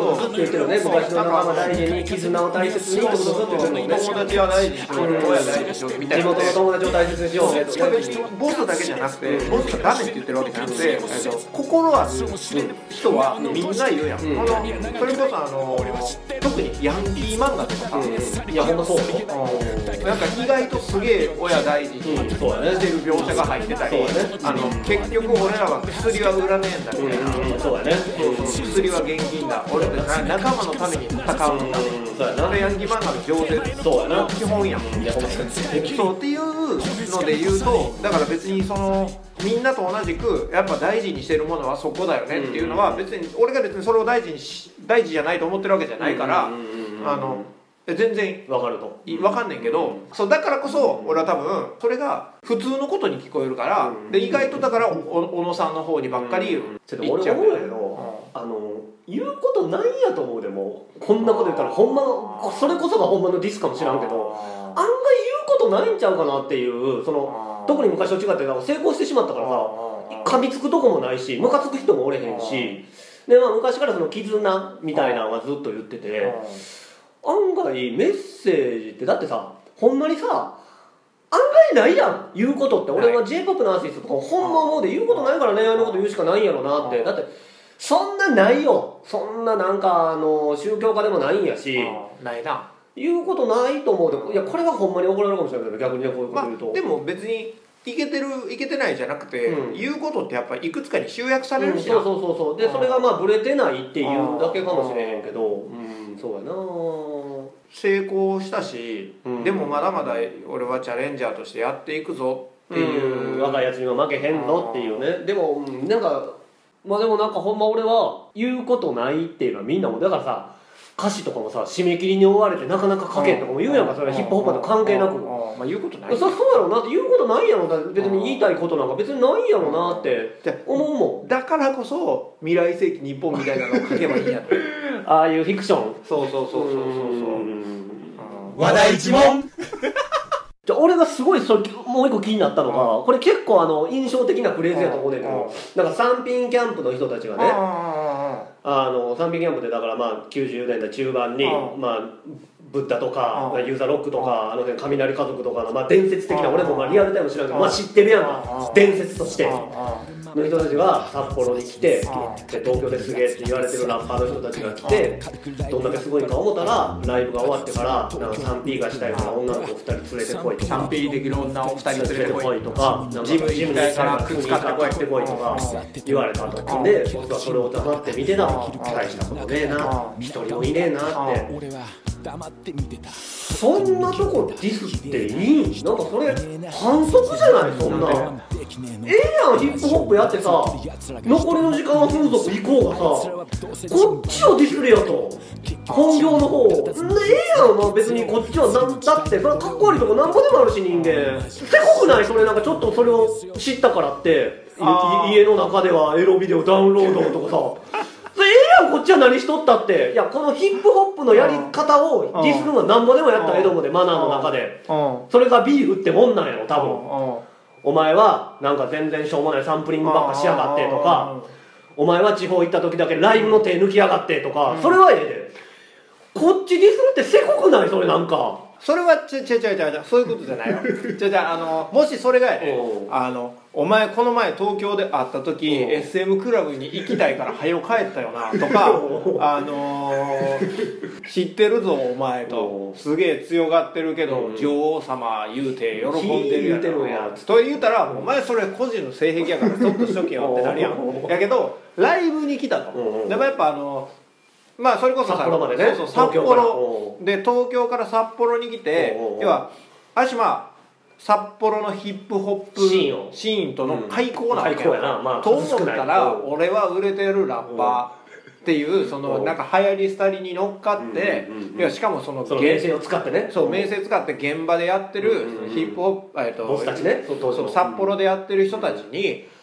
ことをずっと言ってるよね。昔の仲間大事に、絆を大切にってことをずっと言ってるもんね。 友達は大事にしよう、親は大事にしようみたいな。 地元の友達を大切にしようねと。 これ別にボスだけじゃなくて、ボスがダメって言ってるわけじゃなくて、心ある人はみんな言うやん。このそれこそあの特にヤンキー漫画とかさ、 いやほんとそうよ。 なんか意外とすげえ親大事にしてる描写が入ってたり、あの結局俺らは薬は売らねえんだみたいな。 そうやね。 薬は現金だ。俺たち仲間のために戦うんだ。 そうやな。 あれヤンキー漫画の情勢そうやな。 基本やん。 いやほんまそうっていうので言うと、だから別にそのみんなと同じくやっぱ大事にしてるものはそこだよねっていうのは、別に俺が別にそれを大事にし大事じゃないと思ってるわけじゃないから、あの全然分かると分かんねんけど、そうだからこそ俺は多分それが普通のことに聞こえるから、で意外とだから小野さんの方にばっかりちょっと俺思うんやけど、あの言うことないんやと思う。でもこんなこと言ったらほんまのそれこそがほんまのディスかもしらんけど、案外言うことないんちゃうかなっていう、その特に昔と違って成功してしまったからさ、噛みつくとこもないしムカつく人もおれへんし、で、まあ、昔からその絆みたいなのはずっと言ってて、案外メッセージってだってさ、ほんまにさ案外ないやん言うことって。俺は J-ポップ のアーティストとかほんま思うで、言うことないから恋愛のこと言うしかないんやろなって。だってそんなないよ。そんななんかあの宗教家でもないんやし、 ないな。 言うことないと思うで、いやこれはほんまに怒られるかもしれないけど、逆にねこういうこと言うと、 まあ、でも別にいけてるいけてないじゃなくて、うん、言うことってやっぱりいくつかに集約されるしな、 うん、そうそうそうそう。でそれがまあブレてないっていうだけかもしれへんけど、うん、そうやな。 成功したし、うん、でもまだまだ俺はチャレンジャーとしてやっていくぞっていう、 うん、若いやつには負けへんぞっていうね。でもなんかまあでもなんかほんま俺は言うことないっていうのはみんなもだからさ、歌詞とかもさ締め切りに追われてなかなか書けんとかも言うやんか。それはヒップホップと関係なく、 まあ言うことない。 そそうやろうなって、言うことないやろな、別に言いたいことなんか別にないやろなって思うもん。 だからこそ未来世紀日本みたいなのを書けばいいんやとああいうフィクション。 そうそうそうそうそうそう。 話題一問。 じゃ俺がすごいそれもう一個気になったのが、これ結構あの印象的なフレーズやと思うねんけど、なんか三品キャンプの人たちがね、あの三品キャンプでだからまあきゅうじゅうねんだい中盤にまあブッダとかユーザーロックとかあの辺雷家族とかのまあ伝説的な、俺もまあリアルタイム知らんけどまあ知ってるやんか、伝説としての人たちが札幌に来て、で東京ですげえって言われてるラッパーの人たちが来て、どんだけすごいか思ったらライブが終わってからなんか スリーピー がしたいから女の子ふたり連れてこいとか、 スリーピー できる女をふたり連れてこいとか、ジムジムにから靴買ってこいとか言われたと。で僕はそれを黙って見てたわ、大したことねえな、一人もいねえなって。そんなとこディスっていいん？なんかそれ反則じゃない？そんなええやん、ヒップホップやってさ、残りの時間は風俗行こうがさ、こっちをディスれよと、本業の方ええやん、まあ、別にこっちはなんだってそれかっこ悪いとこなんぼでもあるし、人間せこくない？それなんかちょっとそれを知ったからって家の中ではエロビデオダウンロードとかさええやん、こっちは何しとったって。いや、このヒップホップのやり方をディスるのはなんぼでもやったらええと思うで、マナーの中で。それがビーフってもんなんやろ多分。お前はなんか全然しょうもないサンプリングばっかしやがってとか、お前は地方行った時だけライブの手抜きやがってとか、それはええで。こっちディスるってせこくない？それなんかそれはちゃちゃちゃちゃそういうことじゃないよ。じゃじゃあのもしそれがやね、あのお前この前東京で会った時 エスエム クラブに行きたいから早よ帰ったよなとかあのー、知ってるぞお前とすげえ強がってるけど女王様言うて喜んでるやろやと言うたら、お前それ個人の性癖やからちょっとしとけよってなるやん。やけどライブに来たと、でもやっぱあのまあそれこそさ札幌までね、 そうそう札幌で東京から札幌に来て、要はある種まあ札幌のヒップホップシーンシーンとの開口なわけ開口やな、まあ、 と思ったら俺は売れてるラッパーっていうそのなんか流行り廃りに乗っかって、いやしかもその名声を使ってね、 そう名声使って現場でやってるヒップホップ、えっとボスたちね、 そう札幌でやってる人たちに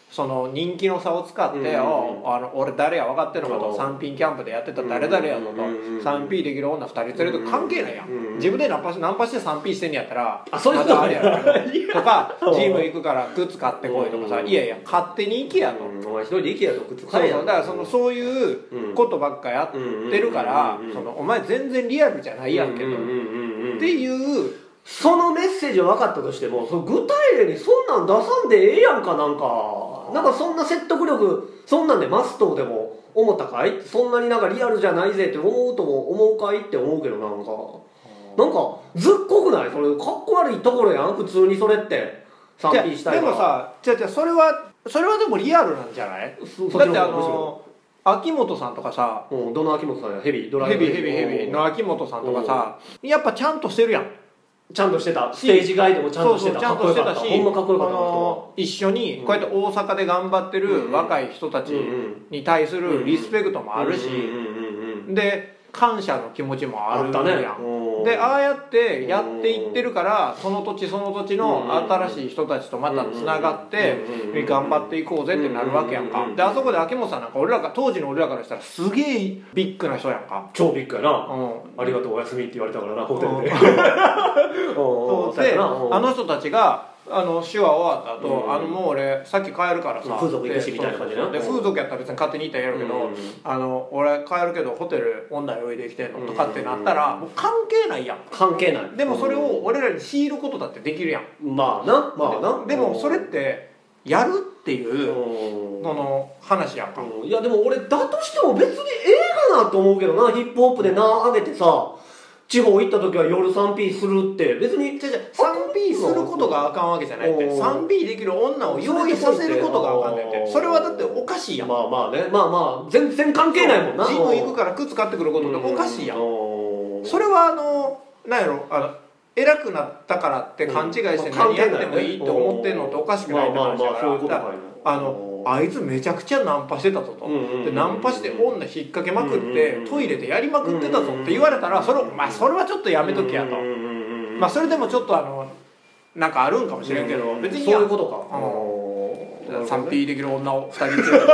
その人気の差を使って、 うんうんうん、 あの俺誰や分かってんのかと、 うん、 さんピンキャンプでやってた誰々やぞと、 うん、 さんピー できる女ふたり連れてくる関係ないやん、 うん、 自分でナンパしナンパして さんピー してんやったらあそういうことまたあれやろとかうんジム行くから靴買ってこいとかさ、いやいや勝手に行けやと、 うん、お前一人で行けやと靴そう買えやそうだからそのそういうことばっかやってるからそのお前全然リアルじゃないやんけどっていうそのメッセージは分かったとしてもその具体例にそんなん出さんでええやんかなんかなんかそんな説得力そんなんでマストでも思ったかいそんなになんかリアルじゃないぜって思うとも思うかいって思うけどなんかなんかずっこくないそれかっこ悪いところやん普通にそれって さんピー したいからでもさじゃじゃそれはそれはでもリアルなんじゃないだってあの秋元さんとかさ、 うん、どの秋元さんやヘビドラヘビヘビヘビの秋元さんとかさやっぱちゃんとしてるやんちゃんとしてたステージ外でもちゃんとしてたそうそうちゃんとしてたしほんまかっこよかったあの一緒にこうやって大阪で頑張ってる若い人たちに対するリスペクトもあるしで感謝の気持ちもあるやん、ね、でああやってやっていってるからその土地その土地の新しい人たちとまたつながって頑張っていこうぜってなるわけやんかであそこで秋元さんなんか俺らが当時の俺らからしたらすげえビッグな人やんか超ビッグやな、うん、ありがとうおやすみって言われたからなホテルでそうであの人たちがあの手話終わった後、うん、あのもう俺さっき帰るからさ風俗行くしみたいな感じでで風俗やったら別に勝手に行ったらやるけど、うん、あの俺帰るけどホテル女用意できてんのとかってなったらもう関係ないやん関係ないでもそれを俺らに強いることだってできるやんまあなまあなでもそれってやるっていうこの話やんかいやでも俺だとしても別にええかなと思うけどなヒップホップで名上げてさ地方行った時は夜 スリーピー するって別に スリーピー することがあかんわけじゃないって スリーピー できる女を用意させることがあかんねんってそれはだっておかしいやんまあまあねまあまあ全然関係ないもんなジム行くから靴買ってくることっておかしいやんそれはあのなんやろあの偉くなったからって勘違いして何やってもいいって思ってんのっておかしくないって話だからあのあいつめちゃくちゃナンパしてたぞと、うんうんうんうん、でナンパして女引っ掛けまくって、うんうんうん、トイレでやりまくってたぞって言われたらそれ, まあ、それはちょっとやめとけやと、うんうんうん、まあそれでもちょっとあのなんかあるんかもしれんけど、うんうん、別にそういうことか、うん、さんピー できる女をふたり連れてって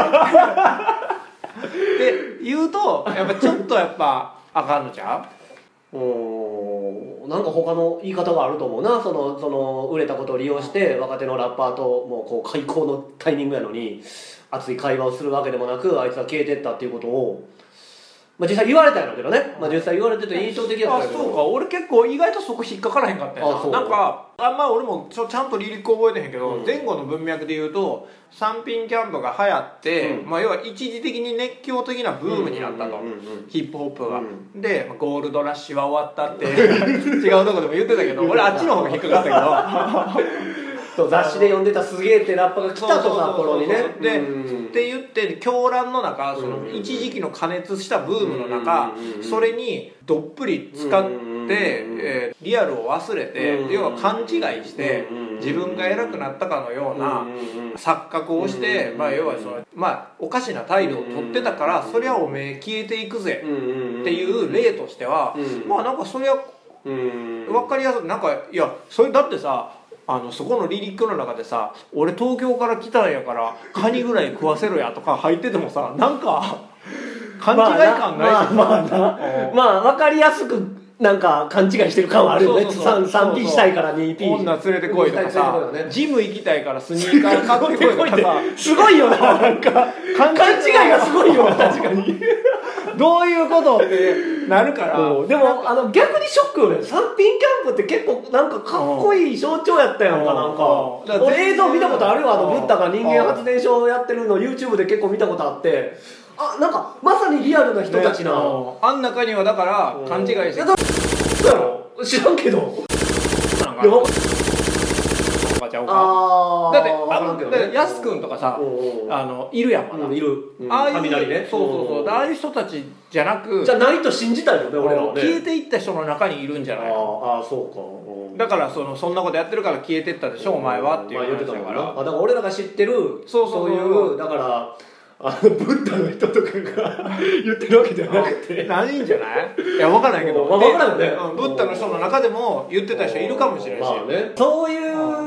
言うとやっぱちょっとやっぱあかんのちゃうおなんか他の言い方があると思うなそのその売れたことを利用して若手のラッパーともうこう開口のタイミングやのに熱い会話をするわけでもなくあいつは消えてったっていうことを、まあ、実際言われたんやけどね、まあ、実際言われてて印象的だったけどあそうか俺結構意外とそこ引っかからへんかったよ な, なんかあんま俺もち ゃ, ちゃんとリリック覚えてへんけど、うん、前後の文脈で言うとさんピンキャンプが流行って、うんまあ、要は一時的に熱狂的なブームになったと、ヒップホップが、うん、でゴールドラッシュは終わったって違うとこでも言ってたけど俺あっちの方が引っかかったけどそう雑誌で読んでたすげえってラッパが来たとさ頃にねで、うん、って言って狂乱の中その一時期の加熱したブームの中それにどっぷり使って、えー、リアルを忘れて要は勘違いして自分が偉くなったかのような錯覚をしてまあ要はそのまあおかしな態度を取ってたからそりゃおめえ消えていくぜっていう例としてはまあなんかそりゃ分かりやすいなんかいやそれだってさあのそこのリリックの中でさ俺東京から来たんやからカニぐらい食わせろやとか入っててもさなんか勘違い感ないしまあまあまあまあ分かりやすくなんか勘違いしてる感はあるよね スリーピー したいから ツーピー女連れてこいとかさ、ね、ジム行きたいからスニーカー買ってこいとかさすごいよななんか勘違いがすごいよな確かにどういうことってなるから、 うん、でもあの逆にショックよねさんピンキャンプって結構なんかかっこいい象徴やったやんかなんか俺映像見たことあるよあのブッダが人間発電所をやってるの YouTube で結構見たことあってあなんかまさにリアルな人たちな、 ね、あん中にはだから勘違いしてるだろ知らんけどなんかちゃうかあだってあだってやすくんとかさあのいるやんまだ、 うん、いる、 うん、ああいう雷ねそうそうそうああいう人たちじゃなくじゃないと信じたいよね俺らはね消えていった人の中にいるんじゃないかああそうかだからそのそんなことやってるから消えてったでしょお前はっていう話だから、 まあ、だから俺らが知ってるそうそういうだからあのブッダの人とかが言ってるわけじゃなくてないんじゃないいや分からないけど、 まあ、分からないよねブッダの人の中でも言ってた人いるかもしれないし、 まあね、そういうこ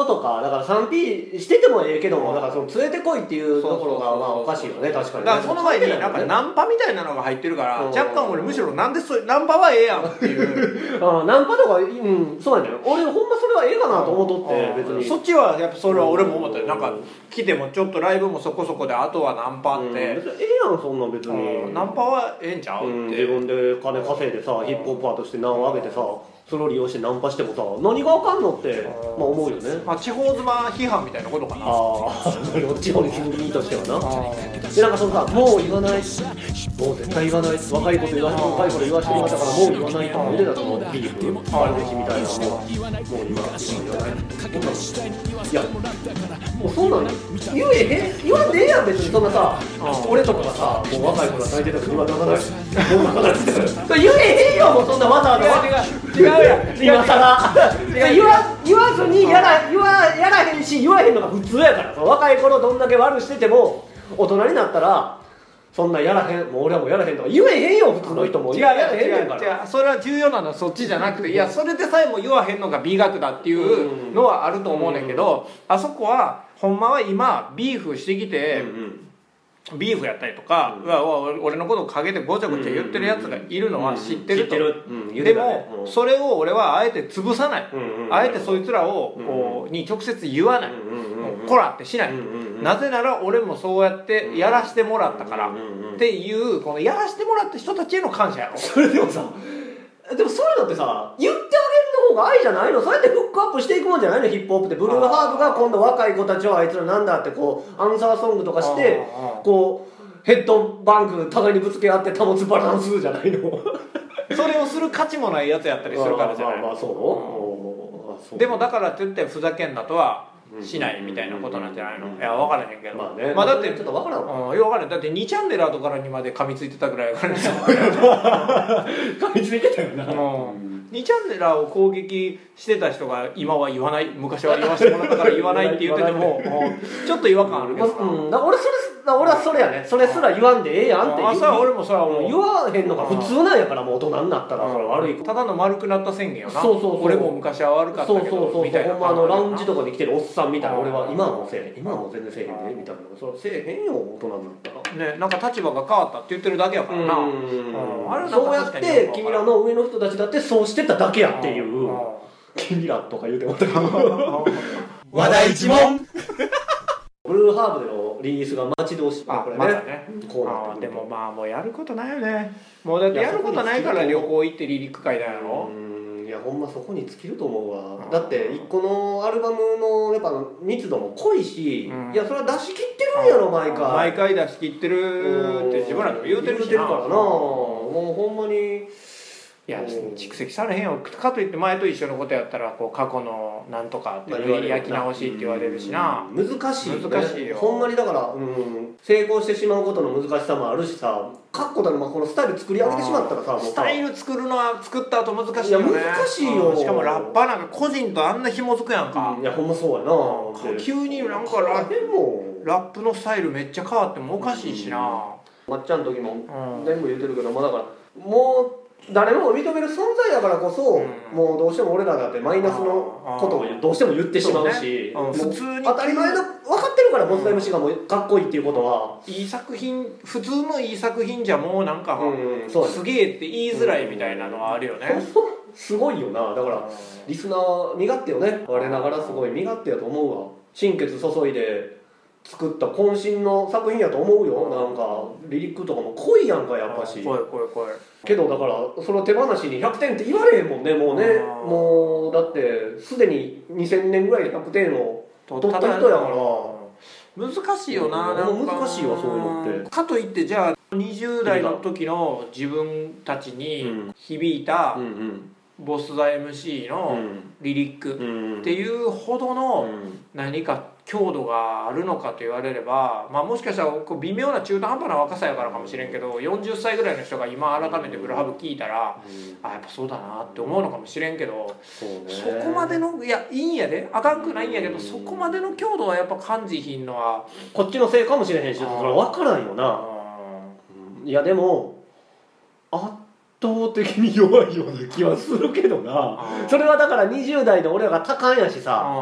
とかだから スリーピー しててもええけどもだからその連れてこいっていうところがまあおかしいよね確かにね。 だからその前になんかナンパみたいなのが入ってるから若干俺むしろなんでそれナンパはええやんっていうあナンパとかうんそうなんだよ俺ほんまそれはええかなと思っとって別にそっちはやっぱそれは俺も思ったよなんか来てもちょっとライブもそこそこであとはナンパって、うん、 別にええやんそんなん別にナンパはええんちゃうって、うん、 自分で金稼いでさヒップホップアーとして名を上げてさそれを利用してナンパしてもさ何があかんのって、まあ、思うよね、 まあ、地方妻批判みたいなことかなああ地方に住む身としてはなでなんかそのさもう言わないもう絶対言わない若いこと言わ若いこと言わしてきましたからもう言わないとか言うてたそのビーフあるべきみたいなもうもう今言わないいやもうそんなの言えへん言わんでええやん別にそんなさ俺とかがさもう若い子が泣いてたけど今泣かないもう泣かないって言えへんよもうそんなわざわざ違う違うやん今さら言わ言わずにやら言わやらへんし言わへんのが普通やから若い頃どんだけ悪してても大人になったらそんなやらへんもう俺はもうやらへんとか言えへんよ普通の人も違うやらへんねんから違うそれは重要なのはそっちじゃなくていやそれでさえも言わへんのが美学だっていうのはあると思うねんけどあそこはほんまは今ビーフしてきて、うんうんビーフやったりとか、うん、うわ俺のことを陰でごちゃごちゃ言ってるやつがいるのは知ってると、うんうん、でも、うん、それを俺はあえて潰さない、うんうん、あえてそいつらをこうに直接言わない、うんうん、こらってしない、うんうん、なぜなら俺もそうやってやらしてもらったから、うんうん、っていうこのやらしてもらった人たちへの感謝やろそれでもさでもそういうのってさ言ってあげるの方が愛じゃないのそうやってフックアップしていくもんじゃないのヒップホップってブルーハーブが今度若い子たちをあいつらなんだってこうアンサーソングとかしてこうヘッドバンク互いにぶつけ合って保つバランスじゃないのそれをする価値もないやつやったりするからじゃないまあまあそう、 うん、でもだからって言ってふざけんなとはしないみたいなことなんじゃないのいや分からへんけどまあねまあだってちょっと分からんうん分からんだってにチャンネル後からにまで噛みついてたぐらいからね噛みついてたよなにチャンネルを攻撃してた人が今は言わない昔は言わせてもらったから言わないって言っててもちょっと違和感あるけどな、 うん、だ俺それ俺はそれやねそれすら言わんでええやんって言う朝俺もそれはもう言わへんのが普通なんやからもう大人になったらそれ悪いただの丸くなった宣言よなそうそうそう俺も昔は悪かったけどそうそうそうみたいなほんまあのラウンジとかに来てるおっさんみたいな俺は今はもうせえへん今はもう全然せえへんでみたいなそれせえへんよ大人になったらねなんか立場が変わったって言ってるだけやからなうんうんあれそうやって君らの上の人たちだってそうしてただけやっていう君らとか言うてもったけど話題一問ブルーハーブでのリリースが待ち遠しいあこれね、まねこうなってでもまあもうやることないよねもうだってやることないから旅行行ってリリック会だやろうんいやほんまそこに尽きると思うわだっていっこのアルバムのやっぱ密度も濃いし、うん、いやそれは出し切ってるんやろ毎回毎回出し切ってるって自分らでも言うてるしな言うてるからなもうほんまにいや蓄積されへんよかといって前と一緒のことやったらこう過去のなんとかって焼き直しって言われるしな難しいよ、ね、 難しいよほんまにだから、うん、成功してしまうことの難しさもあるしさ確固たるこのスタイル作り上げてしまったらさもうさスタイル作るのは作った後難しいよねいや難しいよ、 うん、しかもラッパーなんか個人とあんな紐づくやんか、 うん、いやほんまそうやな急になんかラップラップのスタイルめっちゃ変わってもおかしいしな、 うん、まっちゃんの時も全部言ってるけどもだからもう誰も認める存在だからこそ、うん、もうどうしても俺らだってマイナスのことをどうしても言ってしまうし、うねうん、普通に当たり前の分かってるからボスダイムシがもうかっこいいっていうことは、 いい作品普通のいい作品じゃもうなんか、 うん、 そうすげえって言いづらいみたいなのはあるよね、 うん、すごいよなだからリスナー身勝手よね我ながらすごい身勝手やと思うわ心血注いで作った渾身の作品やと思うよなんかリリックとかも濃いやんかやっぱし濃い濃い濃いけどだからその手放しにひゃくてんって言われへんもんねもうねもうだってすでににせんねんぐらいでひゃくてんを取った人やから難しいよな、 うん、難しいわそういうのってかといってじゃあにじゅう代の時の自分たちに響いたボスザ エムシー のリリックっていうほどの何か強度があるのかと言われれば、まあ、もしかしたらこう微妙な中途半端な若さやからかもしれんけどよんじゅっさいぐらいの人が今改めてブルーハブ聞いたら、うん、あやっぱそうだなって思うのかもしれんけど そ,、ね、そこまでのいやいいんやであかんくないんやけど、うん、そこまでの強度はやっぱ感じひんのはこっちのせいかもしれへんしそれ分からんよな、うん、いやでも圧倒的に弱いような気はするけどなそれはだからにじゅう代で俺らが多感やしさ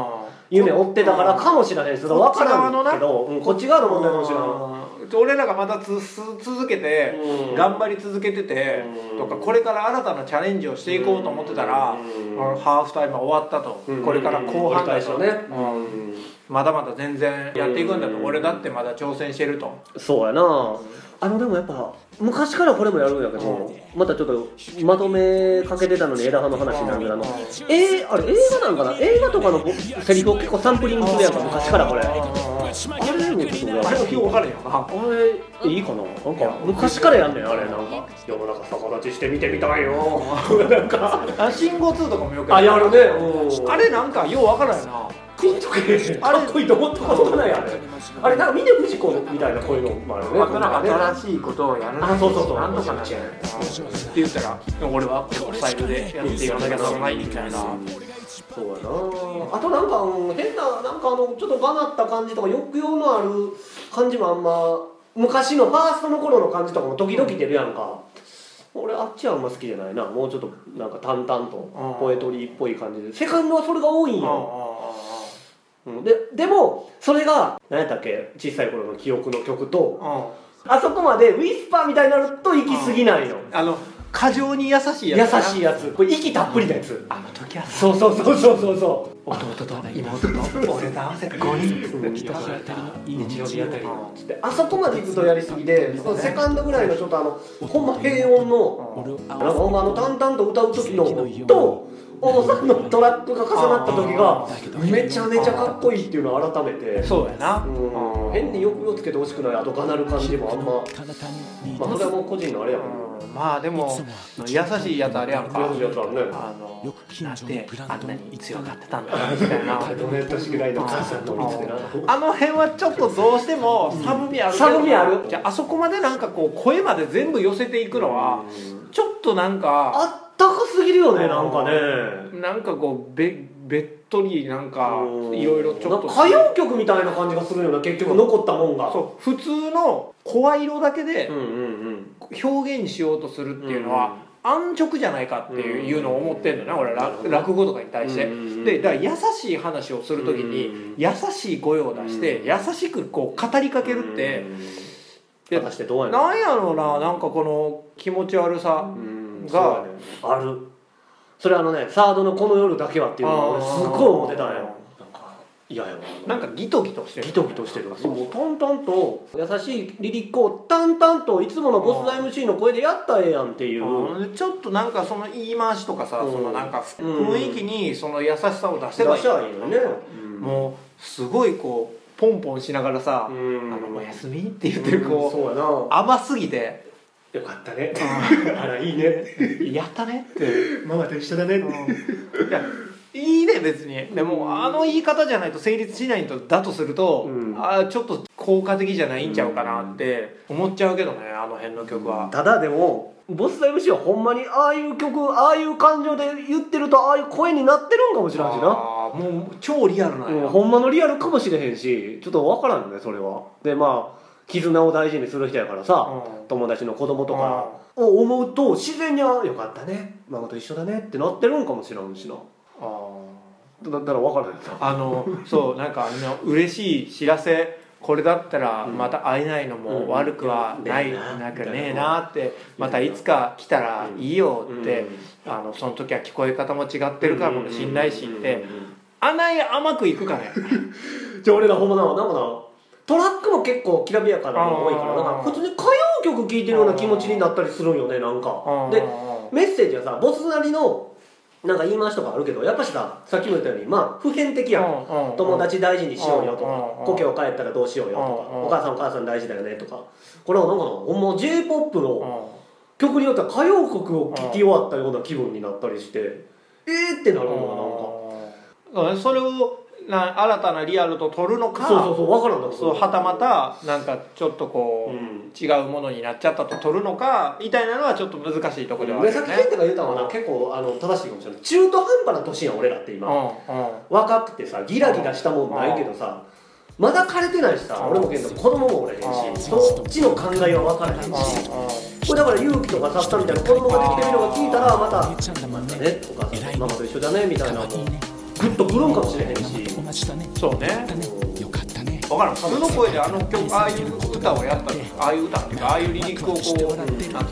夢追ってたからかもしれないですけど分からんけど、うん、こっち側の問題かもしれない。 俺らがまたつ続けて、うん、頑張り続けてて、うん、とかこれから新たなチャレンジをしていこうと思ってたら、うん、ハーフタイム終わったと、うん、これから後半だとね、うん、まだまだ全然やっていくんだと、うん、俺だってまだ挑戦してると。 そうやな。あのでもやっぱ昔からこれもやるんやけど、うん、またちょっとまとめかけてたのに枝葉の話になるけど、あの、えー、あれ映画なんかな、映画とかのセリフを結構サンプリングするやんか昔からこれ。あれもちょっとあれも日分かるよな。 あれいいかな、なんか昔からやんねんあれ。なんか世の中逆立ちして見てみたいよなんか信号ツーとかもよくあやるね。 あれなんかようわからんよな。 ピンとけかっこいいと思ったことがないあれ。あれなんか峰不二子みたいなこういうのもあるね。 またなんか新しいことをやる。 あそうそうそう。 なんとかなっちゃう。って言ったら俺はこのスタイルでやっていかなきゃならないみたいな。 そうやな。あとなんか変ななんかあのちょっとがなった感じとか抑揚のある感じもあんま昔のファーストの頃の感じとかも時々出るやんか。俺あっちはあんま好きじゃないな。もうちょっとなんか淡々とポエトリーっぽい感じで。セカンドはそれが多いんよ。で, でもそれが何やったっけ、小さい頃の記憶の曲と、うん、あそこまでウィスパーみたいになると行き過ぎないの、 うん、あの過剰に優しいやつ、 優しいやつ、これ息たっぷりなやつ、うん、 あの時はそうそうそうそうそうそう、 弟と妹と俺と合わせてごにん日曜日あたりのつって、あそこまで行くとやりすぎで、うん、セカンドぐらいのちょっとあのほんま平穏の、うん、なんかほんまあの淡々と歌う時のと大さんのトラックが重なった時がめちゃめちゃかっこいいっていうのを改めて。 そうやな、 うん、変に抑揚つけてほしくない、あとがなる感じもあんま、まあそれはもう個人のあれやもん、 うん、まあでも優しいやつあれやんか、 優しいやつあるね、 あのなんであんなに強がってたんだみたいなドネット式ライの母さんの見つけな、 あの辺はちょっとどうしてもサブ味あるけど、 サブ味ある。 じゃああそこまでなんかこう声まで全部寄せていくのはちょっとなんかあったかすぎるよね、なんかね、 なんかこうべべっとりなんかいろいろちょっと歌謡曲みたいな感じがするような、結局残ったもんが。 そう普通の声色だけで表現しようとするっていうのは安直じゃないかっていうのを思ってんのね、俺は落語とかに対して。でだから優しい話をする時に優しい声を出して優しくこう語りかけるって、 果たしてどうやねん、 なんやろうな、なんかこの気持ち悪さがある。それあのね、サードのこの夜だけはっていうのを俺すごい思ってたんよ。なんか嫌やわ、 なんかギトギトしてる、 ギトギトしてる。そう、淡々と優しいリリックを淡々といつものボス エムシー の声でやったらええやんっていう。 ちょっとなんかその言い回しとかさ、うん、そのなんか雰囲気にその優しさを出せばいいのね、うん、もうすごいこうポンポンしながらさ「うん、あのおやすみ」って言ってるこう、うん、そうやな、甘すぎてよかったねあらいいねやったねってママと一緒だねって、うん、 いやいいね別に。でもあの言い方じゃないと成立しないとだとすると、うん、あちょっと効果的じゃないんちゃうかなって思っちゃうけどね、あの辺の曲は。 ただでもボス エムシー はほんまにああいう曲ああいう感情で言ってるとああいう声になってるんかもしれんしな。 あもう超リアルなんや、 うん、ほんまのリアルかもしれへんし、ちょっと分からんよねそれは。でまあ絆を大事にする人やからさ、うん、友達の子供とかを思うと自然に「あよかったねママと一緒だね」ってなってるんかもしれんしな。あだったら分からないあのそうなんかあの嬉しい知らせ、これだったらまた会えないのも悪くはない、うん、なんかねえなって、またいつか来たらいいよって、うん、あのその時は聞こえ方も違ってるかもしんないしって、あんなに甘くいくかねじゃあ俺らほんまななんかなトラックも結構きらびやかなのが多いから、なんか普通に歌謡曲聴いてるような気持ちになったりするんよね、なんか。でメッセージはさボスなりのなんか言い回しとかあるけど、やっぱしささっきも言ったようにまあ普遍的やん、うんうん、友達大事にしようよとか、うんうん、故郷帰ったらどうしようよとか、うんうん、お母さんお母さん大事だよねとか、これはなんかほんま J-ポップ の曲によっては歌謡曲を聴き終わったような気分になったりして、えーってなるのがなんか、うん、それをな新たなリアルと取るのか、 そうそうそう分からんだろう、 そうはたまたなんかちょっとこう、うん、違うものになっちゃったと取るのかみたいなのはちょっと難しいところではあるよね。 さっき健太が言ったのはな、結構あの正しいかもしれない。中途半端な年やん俺らって今、うんうん、若くてさギラギラしたもんないけどさ、まだ枯れてないしさ、俺も健太子供もおれへんし、そっちの考えは分からへんし、これだから勇気とかさっさみたいな子供ができてみるのが聞いたらまた「またねお母さんママと一緒だね」みたいなのもグッとくるんかもしれへんし。 そうね。分からん、普通の声であの曲、ああいう歌をやったら、ああいう歌っていうか、ああいうリリックをこう、なんていうのかな、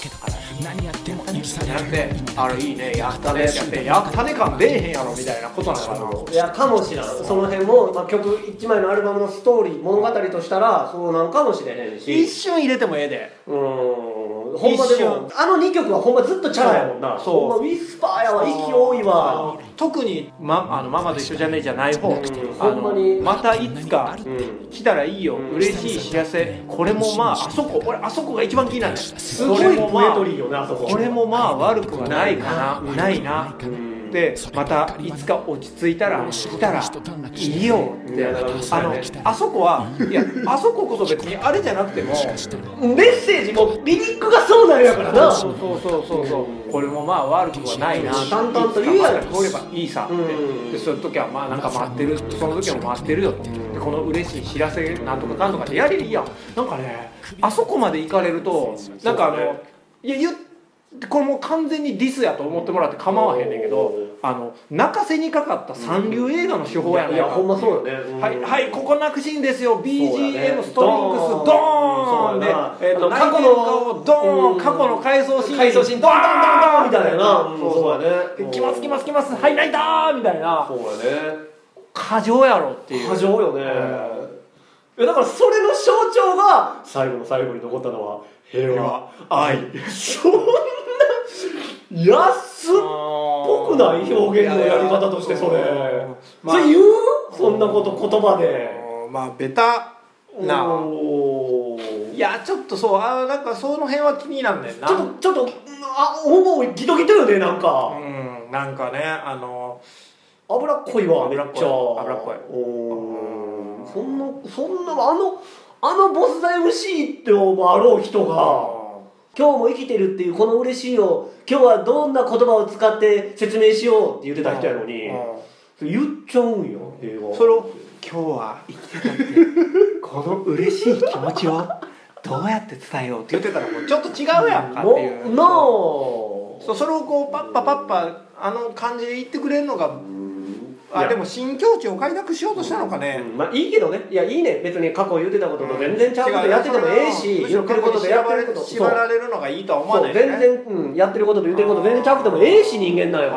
じゃなくて、あれいいね、やったねってやって、やったね感出えへんやろみたいなことなのかな。 いや、かもしれん。その辺も、まあ、曲いちまいのアルバムのストーリー、物語としたらそうなんかもしれへんし、 一瞬入れてもええで。 うーん、ほんまでもあのにきょくはほんまずっとチャラやもんな。 そう、 ほんまウィスパーやわ、息多いわ。 特に、ま、あのママと一緒じゃねえじゃない方、 うん、 あのほんまにまたいつかうん来たらいいよ、嬉しい幸せ、これもまああそこ、俺あそこが一番気になる。 すごいポエトリーよね、あそこ。 これもまあ悪くはないかな、ないな、 うんでまたいつか落ち着いたら来たらいいよって、あのあそこはいや、あそここそ別にあれじゃなくてもメッセージもリリックがそうなんやからな。 そうそうそうそうそう、これもまあ悪くはないな、 淡々と言うやろ、 通ればいいさって、でそういう時はまあなんか待ってる、その時も待ってるよと、でこの嬉しい知らせなんとかかんとかでやれるいいやん。なんかね、あそこまで行かれるとなんかあの、いや言ってこれもう完全にディスやと思ってもらって構わへんねんけど、あの泣かせにかかった三流映画の手法やねん。 いやほんまそうだね、うん、 はいはいここ泣くシーンですよ、 ビージーエム、ね、ストリングスドーンで、えー、と過去のドーン、過去の回想シーン、 回想シーンドーンドーンみたいな、 そうやね、来ます来ます来ます、はい泣いたーみたいな、 そうやね、過剰やろっていう、 過剰よね、うん、だからそれの象徴が最後の最後に残ったのは平和、愛、そんな安っぽくない表現のやり方としてそれ、まあ、それ言うそんなこと言葉で、 まあベタな、いやちょっとそう、あなんかその辺は気になんねんな、 ちょっとちょっとあ思うギトギトよね、なんかうんなんかね、あの脂っこいわ、めっちゃ脂っこい、 おそんなそんなあのあのボスザ エムシー ってもあろう人が今日も生きてるっていうこの嬉しいを今日はどんな言葉を使って説明しようって言ってた人やのに、それ言っちゃうんよ、映画。それを今日は生きてたってこの嬉しい気持ちをどうやって伝えようって言ってたらもうちょっと違うやんかっていう、 なあ、 そうそれをこうパッパパッパあの感じで言ってくれるのが、あでも新境地を開拓しようとしたのかね、 うん、まあいいけどね、いやいいね、別に過去言ってたことと全然ちゃうことやっててもええし、言ってることでやってること縛られるのがいいとは思わないね、 全然、うん、やってることと言ってること全然ちゃうくてもええし、人間なんやから。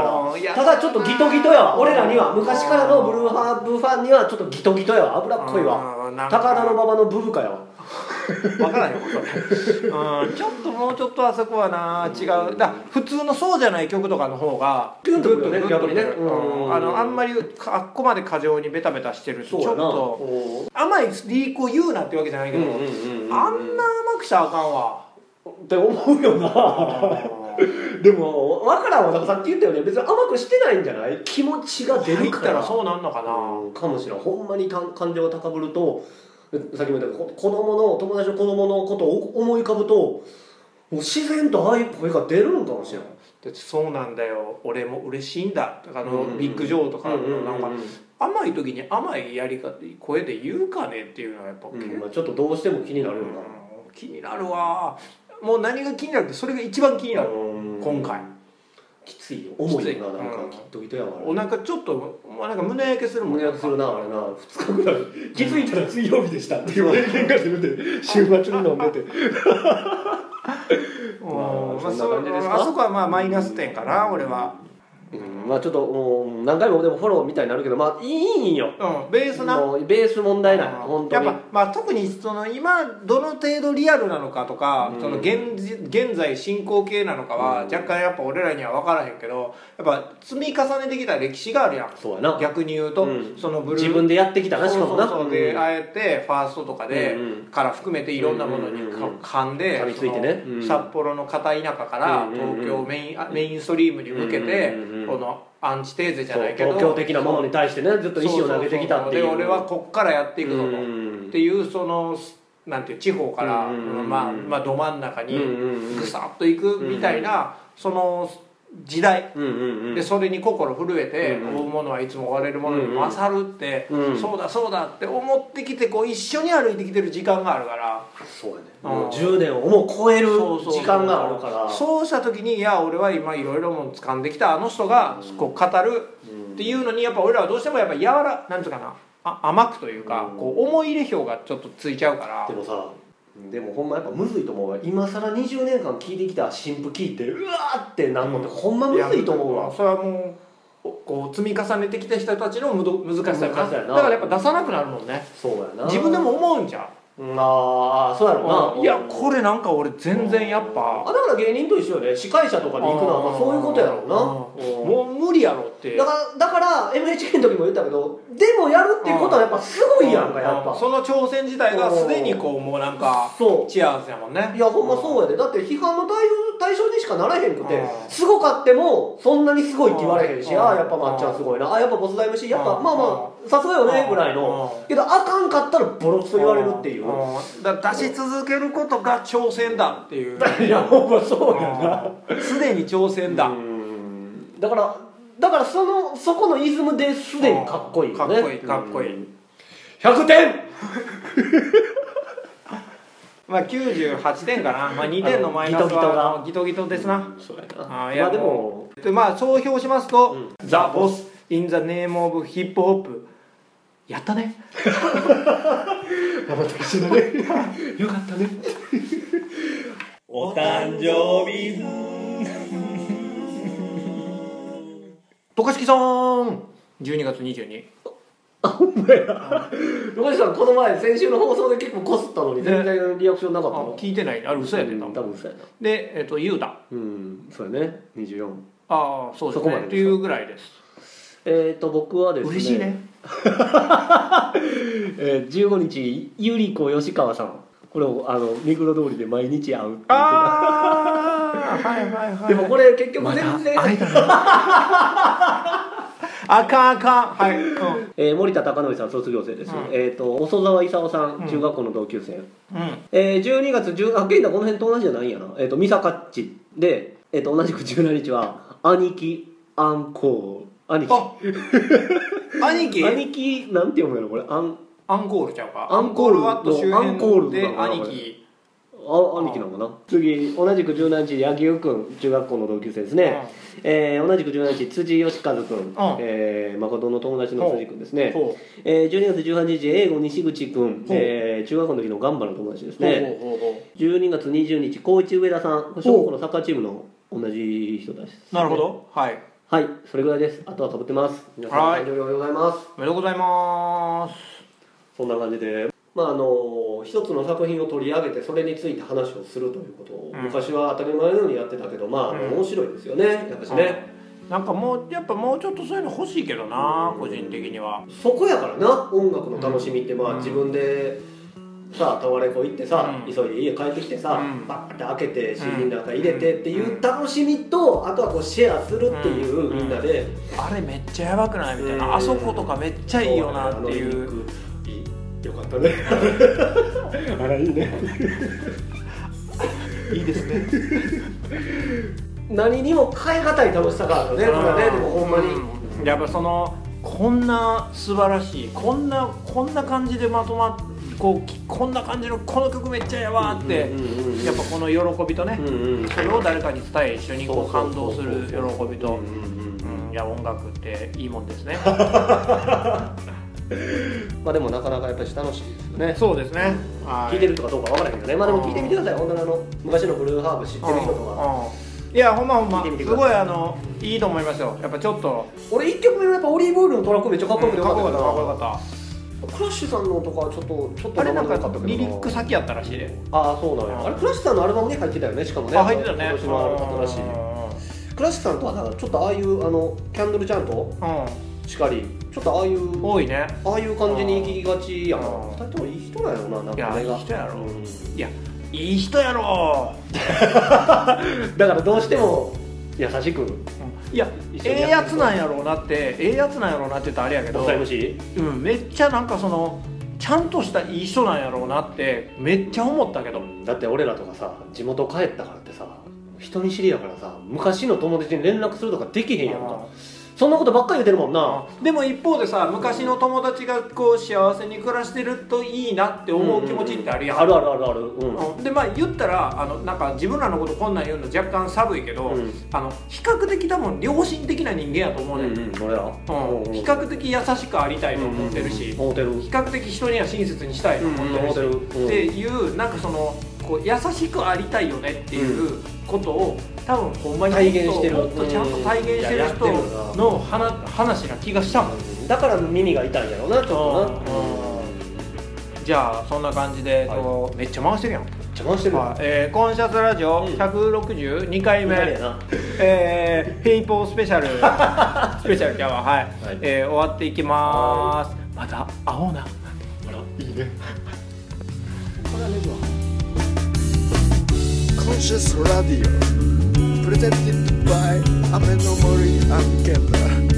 ただちょっとギトギトやわ、俺らには昔からのブルーハーブファンにはちょっとギトギトやわ、脂っこいわ、高田の馬場のブブカやわ分からんよそれ、うん、ちょっともうちょっとあそこはな違うだ、普通のそうじゃない曲とかの方がグッとくるよね、逆にね、 あのあんまりあっこまで過剰にベタベタしてるとちょっと甘いリークを言うなってわけじゃないけど、あんな甘くしちゃあかんわって思うよなでも分からんわ、だからさっき言ったよね、別に甘くしてないんじゃない、気持ちが出るから、 入ったらそうなんのかな、 うん、かもしれん、ほんまに感情が高ぶると、さっきも言ったけど子供の友達の子供のことを思い浮かぶともう自然とああいう声が出るんかもしれない。 でそうなんだよ、俺も嬉しいんだとか、あのビッグジョーとかのなんか甘い時に甘いやり方声で言うかねっていうのはやっぱ、 うんまあ、ちょっとどうしても気になるよな、 うん、気になるわ、もう何が気になるってそれが一番気になる、今回きついよ、重いよな、なんかきっとギトやわ、 お腹ちょっともうなんか胸焼けするもん、 胸焼けするな、あれな、ふつかぐらい気づいたら水曜日でしたっていう連絡が出るんで週末に飲んでてまあそんな感じですか。あそこはまあマイナス点かな、俺は。 うん、まあちょっともう何回もでもフォローみたいになるけど、まあいいんよ、 うん、ベースなもうベース問題ない、本当にやっぱ、まあ、特にその今どの程度リアルなのかとか、うん、その 現, 現在進行形なのかは若干やっぱ俺らには分からへんけど、やっぱ積み重ねてきた歴史があるやん。 そうやな、 逆に言うと、うん、そのブルー自分でやってきたな、しかもな、 そうそうそうで、うん、あえてファーストとかで、うん、から含めていろんなものに噛んで、 噛みついてね、 うん、札幌の片田舎から東京メイン、メインストリームに向けて、このアンチテーゼじゃないけど東京的なものに対してねずっと石を投げてきたっていう、 で俺はこっからやっていくぞと、っていうそのなんていう地方から、まあまあど真ん中にぐさっといくみたいなその時代で、それに心震えて追うものはいつも追われるものに勝るって、そうだそうだって思ってきてこう一緒に歩いてきてる時間があるから、 そうやね、もうじゅうねんをもう超える時間があるから、 そうした時にいや俺は今いろいろも掴んできたあの人がこう語るっていうのにやっぱ俺らはどうしてもやっぱ柔らなんていうかなあ甘くというか、 うん、 こう思い入れ票がちょっとついちゃうから。 でもさでもほんまやっぱむずいと思うわ。今更にじゅうねんかん聴いてきた新譜聴いてうわーってなんのって、うん、ほんまむずいと思うわ。 それはもうこう積み重ねてきた人たちのむど難しさやな。 難しさやな。 だからやっぱ出さなくなるもんね。 そうやな。 自分でも思うんじゃん。 ああそうやろな、 うん、いやこれなんか俺全然やっぱあだから芸人と一緒よね。司会者とかに行くのはまあそういうことやろうな。 もう無理やろってだからだから エヌエイチケー の時も言ったけどでもやるっていうことはやっぱすごいやんか。やっぱその挑戦自体がすでにこうもうなんかそうチアーズやもんね。 いやほんまそうやで。だって批判の対象対象にしかならへんくてすごかってもそんなにすごいって言われへんし、ああやっぱまっちゃんすごいな、あやっぱボスダイムシーやっぱまあまあさすがよねぐらいのけどあかんかったらボロクソ言われるっていう。 だから出し続けることが挑戦だっていう。 いやほんまそうやな。すでに挑戦だ。 うんだからだからそのそこのイズムですでにかっこいいよね。 かっこいいかっこいい。 ひゃくてんまあきゅうじゅうはちてんかな。まあにてんのマイナスはギトギトですな。 そうやな。 あいやまあでもでまあ総評しますと、うん、ザ・ボス・イン・ザ・ネーム・オブ・ヒップホップやったね。 頑張ってほしいだね。よかったね。 お誕生日渡嘉敷さんじゅうにがつにじゅうに。 あほんまや。渡嘉敷さんこの前先週の放送で結構こすったのに全然リアクションなかったの。 聞いてない。あれ嘘やで多分。 多分嘘やな。 でえっとユータ。 うんそうやねにじゅうよん。 ああそうですね。っていうぐらいです。 えっと僕はですね。 嬉しいね。 えー、じゅうごにちゆりこ吉川さんこれをあの目黒通りで毎日会うって言ってた。 ああはいはいはい。 でもこれ結局全然、 ま、会えたね。あかんあかんはい、うんえー、森田貴則さん卒業生です、うん、えっ、ー、と細澤勲さん、うん、中学校の同級生、うんえー、じゅうにがつじゅうあ現在この辺と同じじゃないんやな、えー、と三坂っちで、えー、と同じくじゅうしちにちは兄貴アンコール兄貴兄貴兄貴なんて読むのこれアンアンコールちゃうかアンコールワット周辺で兄貴あ兄貴なのかな。次同じくじゅうしちにち柳生くん中学校の同級生ですね、うんえー、同じくじゅうしちにち辻義和くん、うんえー、誠の友達の辻くんですね、えー、じゅうにがつじゅうはちにち英語西口くん、えー、中学校の時のガンバの友達ですね。じゅうにがつにじゅうにち高一上田さん小学校のサッカーチームの同じ人です、ね、 なるほどはいはいそれぐらいです。あとは被ってます。皆さんお誕生日おめでとうございます。 おめでとうございます。 そんな感じでまああの一つの作品を取り上げてそれについて話をするということを、うん、昔は当たり前のようにやってたけどまあ、うん、面白いですよねやっぱしね、 うん、なんかもうやっぱもうちょっとそういうの欲しいけどな、うん、個人的にはそこやからな音楽の楽しみって、まあ、自分でさタワレコ行ってさ、うん、急いで家帰ってきてさ、うん、バッて開けて シーディー の中入れてっていう楽しみとあとはこうシェアするっていう、うん、みんなであれめっちゃやばくないみたいな、あそことかめっちゃいいよなっていうよかったねあらいいねいいですね何にも変え難い楽しさがあるねこれはね。でもほんまに、 うん、やっぱそのこんな素晴らしいこんなこんな感じでまとまってこうこんな感じのこの曲めっちゃやわって、うんうんうん、やっぱこの喜びとね、うんうん、それを誰かに伝え一緒にこう感動する喜びと、いや音楽っていいもんですねまあでもなかなかやっぱり楽しいですよね。 そうですね。 聞いてるとかどうかわからないけどね。まあでも聞いてみてください。本当にあの昔のブルーハーブ知ってる人とか。 いやほんまほんますごいあのいいと思いますよ。やっぱちょっと俺いっきょくめのやっぱオリーブオイルのトラックめっちゃかっこよくてよかったけどな。 かっこよかった。 クラッシュさんのとかちょっとちょっとあれなんかリリック先やったらしいで。 ああそうなのよ。あれクラッシュさんのアルバムに入ってたよね。しかもね。 あ入ってたね。 今年の新しい。クラッシュさんとはだからちょっとああいうあのキャンドルちゃんとしかりちょっとああいう多いね。 ああいう感じに行きがちやな。ふたりともいい人なんやろな。なんかいやいい人やろ。いやいい人やろ。 だからどうしても優しく。 いやええやつなんやろうなってええやつなんやろうなって言ったらあれやけど、うん、めっちゃなんかそのちゃんとしたいい人なんやろうなってめっちゃ思ったけど。 だって俺らとかさ地元帰ったからってさ人見知りやからさ昔の友達に連絡するとかできへんやんか。 そんなことばっかり言ってるもんな。 でも一方でさ、昔の友達がこう幸せに暮らしてるといいなって思う気持ちってあるやん、 あるあるあるある、うん、 でまあ言ったらあのなんか自分らのことこんなん言うの若干寒いけど、うん、あの比較的多分良心的な人間やと思うね、うんうん、俺ら、うん、比較的優しくありたいと思ってるし、うんうん、比較的人には親切にしたいと思ってるし、うんうん、っていうなんかそのこう優しくありたいよねっていうことを多分ほんまに体現してる、 もっとちゃんと体現してる人の話な気がしたもん、うん、 だから耳が痛いんやろうなちょっとな、うん、 じゃあそんな感じで、はい、めっちゃ回してるやん、めっちゃ回してる、 はい、えー、コンシャスラジオひゃくろくじゅうにかいめ、うん、えー、ペイポースペシャルスペシャル今日ははい、はい、えー、終わっていきます。また会おうな。あらいいねこれはねじわ Conscious Radio Presented by Amenomori and Kenda